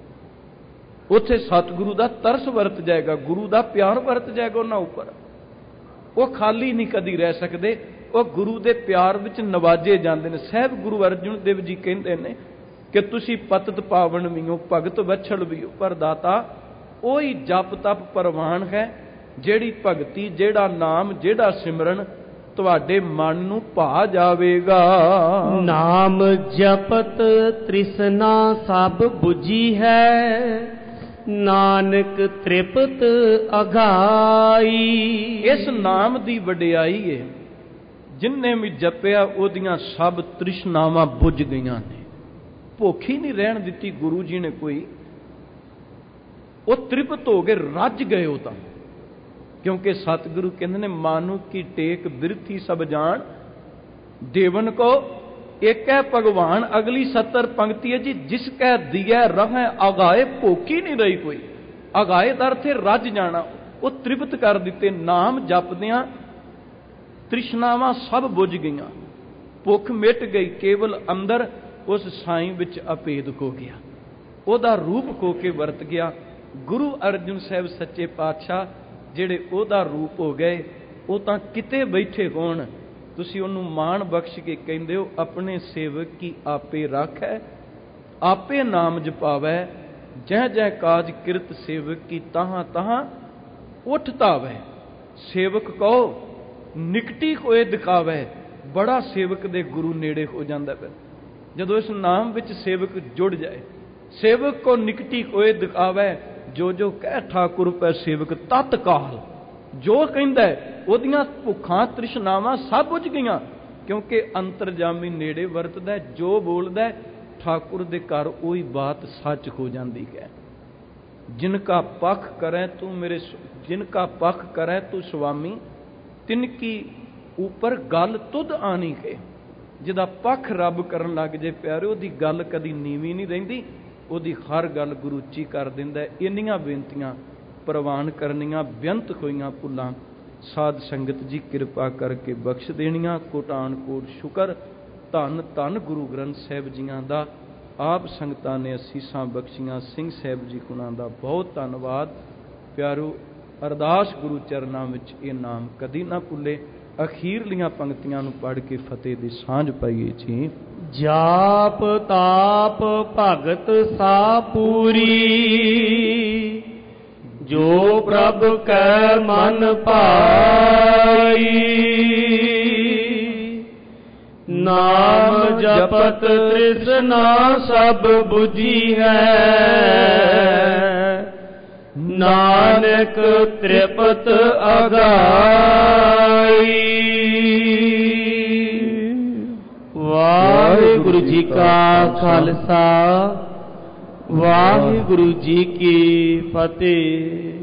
ਉੱਥੇ ਸਤਿਗੁਰੂ ਦਾ ਤਰਸ ਵਰਤ ਜਾਏਗਾ, ਗੁਰੂ ਦਾ ਪਿਆਰ ਵਰਤ ਜਾਏਗਾ ਉਹਨਾਂ ਉੱਪਰ। ਉਹ ਖਾਲੀ ਨਹੀਂ ਕਦੀ ਰਹਿ ਸਕਦੇ, ਉਹ ਗੁਰੂ ਦੇ ਪਿਆਰ ਵਿੱਚ ਨਵਾਜੇ ਜਾਂਦੇ ਨੇ। ਸਾਹਿਬ ਗੁਰੂ ਅਰਜਨ ਦੇਵ ਜੀ ਕਹਿੰਦੇ ਨੇ ਕਿ ਤੁਸੀਂ ਪਤਿਤ ਪਾਵਨ ਵੀ ਹੋ, ਭਗਤ ਵਛਲ ਵੀ ਹੋ, ਪਰ ਦਾਤਾ ਉਹੀ ਜਪ ਤਪ ਪ੍ਰਵਾਨ ਹੈ, ਜਿਹੜੀ ਭਗਤੀ, ਜਿਹੜਾ ਨਾਮ, ਜਿਹੜਾ ਸਿਮਰਨ ਤੁਹਾਡੇ ਮਨ ਨੂੰ ਭਾ ਜਾਵੇਗਾ। ਨਾਮ ਜਪਤ ਤ੍ਰਿਸ਼ਨਾ ਸਭ 부ਜੀ ਹੈ, ਨਾਨਕ ਤ੍ਰਿਪਤ ਅਘਾਈ। ਇਸ ਨਾਮ ਦੀ ਵਡਿਆਈ ਹੈ, ਜਿਨਨੇ ਵੀ ਜਪਿਆ ਉਹਦੀਆਂ ਸਭ ਤ੍ਰਿਸ਼ਨਾਵਾਂ ਬੁਝ ਗਈਆਂ ਨੇ। ਭੁੱਖ ਹੀ ਨਹੀਂ ਰਹਿਣ ਦਿੱਤੀ ਗੁਰੂ ਜੀ ਨੇ ਕੋਈ। ਉਹ ਤ੍ਰਿਪਤ ਹੋ ਗਏ, ਰੱਜ ਗਏ ਉਹ ਤਾਂ। ਕਿਉਂਕਿ ਸਤਿਗੁਰੂ ਕਹਿੰਦੇ ਨੇ ਮਾਨੁ ਕੀ ਟੇਕ ਬਿਰਥੀ ਸਭ ਜਾਣ, ਦੇਵਨ ਕੋ ਇੱਕ ਹੈ ਭਗਵਾਨ। ਅਗਲੀ 70 ਪੰਕਤੀ ਹੈ ਜੀ, ਜਿਸ ਕਹਿ ਦੀਐ ਰਹਿ ਅਗਾਏ। ਭੁੱਖ ਹੀ ਨਹੀਂ ਰਹੀ ਕੋਈ। ਅਗਾਏ ਦਾ ਅਰਥ ਹੈ ਰੱਜ ਜਾਣਾ। ਉਹ ਤ੍ਰਿਪਤ ਕਰ ਦਿੱਤੇ ਨਾਮ ਜਪਦਿਆਂ, ਤ੍ਰਿਸ਼ਨਾਵਾਂ ਸਭ ਬੁਝ ਗਈਆਂ, ਭੁੱਖ ਮਿਟ ਗਈ। ਕੇਵਲ ਅੰਦਰ ਉਸ ਸਾਈਂ ਵਿੱਚ ਅਭੇਦ ਹੋ ਗਿਆ, ਉਹਦਾ ਰੂਪ ਹੋ ਕੇ ਵਰਤ ਗਿਆ। ਗੁਰੂ ਅਰਜਨ ਸਾਹਿਬ ਸੱਚੇ ਪਾਤਸ਼ਾਹ ਜਿਹੜੇ ਉਹਦਾ ਰੂਪ ਹੋ ਗਏ, ਉਹ ਤਾਂ ਕਿਤੇ ਬੈਠੇ ਹੋਣ, ਤੁਸੀਂ ਉਹਨੂੰ ਮਾਣ ਬਖਸ਼ ਕੇ ਕਹਿੰਦੇ ਹੋ, ਆਪਣੇ ਸੇਵਕ ਕੀ ਆਪੇ ਰਾਖੈ, ਆਪੇ ਨਾਮ ਜਪਾਵੈ। ਜਹ ਜਹ ਕਾਜ ਕਿਰਤ ਸੇਵਕ ਕੀ ਤਾਹਾਂ ਤਾਹਾਂ ਉੱਠ ਧਾਵੈ। ਸੇਵਕ ਕਹੋ ਨਿਕਟੀ ਹੋਏ ਦਿਖਾਵੈ। ਬੜਾ ਸੇਵਕ ਦੇ ਗੁਰੂ ਨੇੜੇ ਹੋ ਜਾਂਦਾ। ਫਿਰ ਜਦੋਂ ਇਸ ਨਾਮ ਵਿੱਚ ਸੇਵਕ ਜੁੜ ਜਾਏ, ਸੇਵਕ ਕੋ ਨਿਕਟੀ ਹੋਏ ਦਿਖਾਵੈ। ਜੋ ਜੋ ਕਹਿ ਠਾਕੁਰ ਪੈ ਸੇਵਕ ਤਤਕਾਲ। ਜੋ ਕਹਿੰਦਾ ਉਹਦੀਆਂ ਭੁੱਖਾਂ ਤ੍ਰਿਸ਼ਨਾਵਾਂ ਸਭ ਬੁਝ ਗਈਆਂ। ਕਿਉਂਕਿ ਅੰਤਰਜਾਮੀ ਨੇੜੇ ਵਰਤਦਾ, ਜੋ ਬੋਲਦਾ ਠਾਕੁਰ ਦੇ ਘਰ ਉਹੀ ਬਾਤ ਸੱਚ ਹੋ ਜਾਂਦੀ ਹੈ। ਜਿਨ ਕਾ ਪੱਖ ਕਰੈ ਤੂੰ ਮੇਰੇ, ਜਿਨ ਕਾ ਪੱਖ ਕਰੈ ਤੂੰ ਸੁਆਮੀ, ਤਿਨ ਕੀ ਉੱਪਰ ਗੱਲ ਤੁਧ ਆਣੀ ਹੈ। ਜਿਹਦਾ ਪੱਖ ਰੱਬ ਕਰਨ ਲੱਗ ਜੇ ਪਿਆਰੇ, ਉਹਦੀ ਗੱਲ ਕਦੀ ਨੀਵੀਂ ਨਹੀਂ ਰਹਿੰਦੀ, ਉਹਦੀ ਹਰ ਗੱਲ ਗੁਰੂ ਉੱਚੀ ਕਰ ਦਿੰਦਾ। ਇੰਨੀਆਂ ਬੇਨਤੀਆਂ ਪ੍ਰਵਾਨ ਕਰਨੀਆਂ, ਬੇਅੰਤ ਹੋਈਆਂ ਭੁੱਲਾਂ ਸਾਧ ਸੰਗਤ ਜੀ ਕਿਰਪਾ ਕਰਕੇ ਬਖਸ਼ ਦੇਣੀਆਂ। ਕੋਟਾਨ ਕੋਟ ਸ਼ੁਕਰ, ਧੰਨ ਧੰਨ ਗੁਰੂ ਗ੍ਰੰਥ ਸਾਹਿਬ ਜੀਆਂ ਦਾ। ਆਪ ਸੰਗਤਾਂ ਨੇ ਅਸੀਸਾਂ ਬਖਸ਼ੀਆਂ। ਸਿੰਘ ਸਾਹਿਬ ਜੀ ਉਹਨਾਂ ਦਾ ਬਹੁਤ ਧੰਨਵਾਦ। ਪਿਆਰੋ, ਅਰਦਾਸ ਗੁਰੂ ਚਰਨਾਂ ਵਿੱਚ ਇਹ ਨਾਮ ਕਦੀ ਨਾ ਭੁੱਲੇ। ਅਖੀਰਲੀਆਂ ਪੰਕਤੀਆਂ ਨੂੰ ਪੜ੍ਹ ਕੇ ਫਤਿਹ ਦੀ ਸਾਂਝ ਪਾਈਏ ਜੀ। ਜਾਪ ਤਾਪ ਭਗਤ ਸਾ ਪੂਰੀ, ਜੋ ਪ੍ਰਭ ਕੈ ਮਨ ਭਾਈ। ਨਾਮ ਜਪਤ ਤ੍ਰਿਸ਼ਨਾ ਸਭ ਬੁਝੀ ਹੈ, ਨਾਨਕ ਤ੍ਰਿਪਤ ਅਗਾਈ। ਵਾਹਿਗੁਰੂ ਜੀ ਕਾ ਖਾਲਸਾ, ਵਾਹਿਗੁਰੂ ਜੀ ਕੀ ਫਤਿਹ।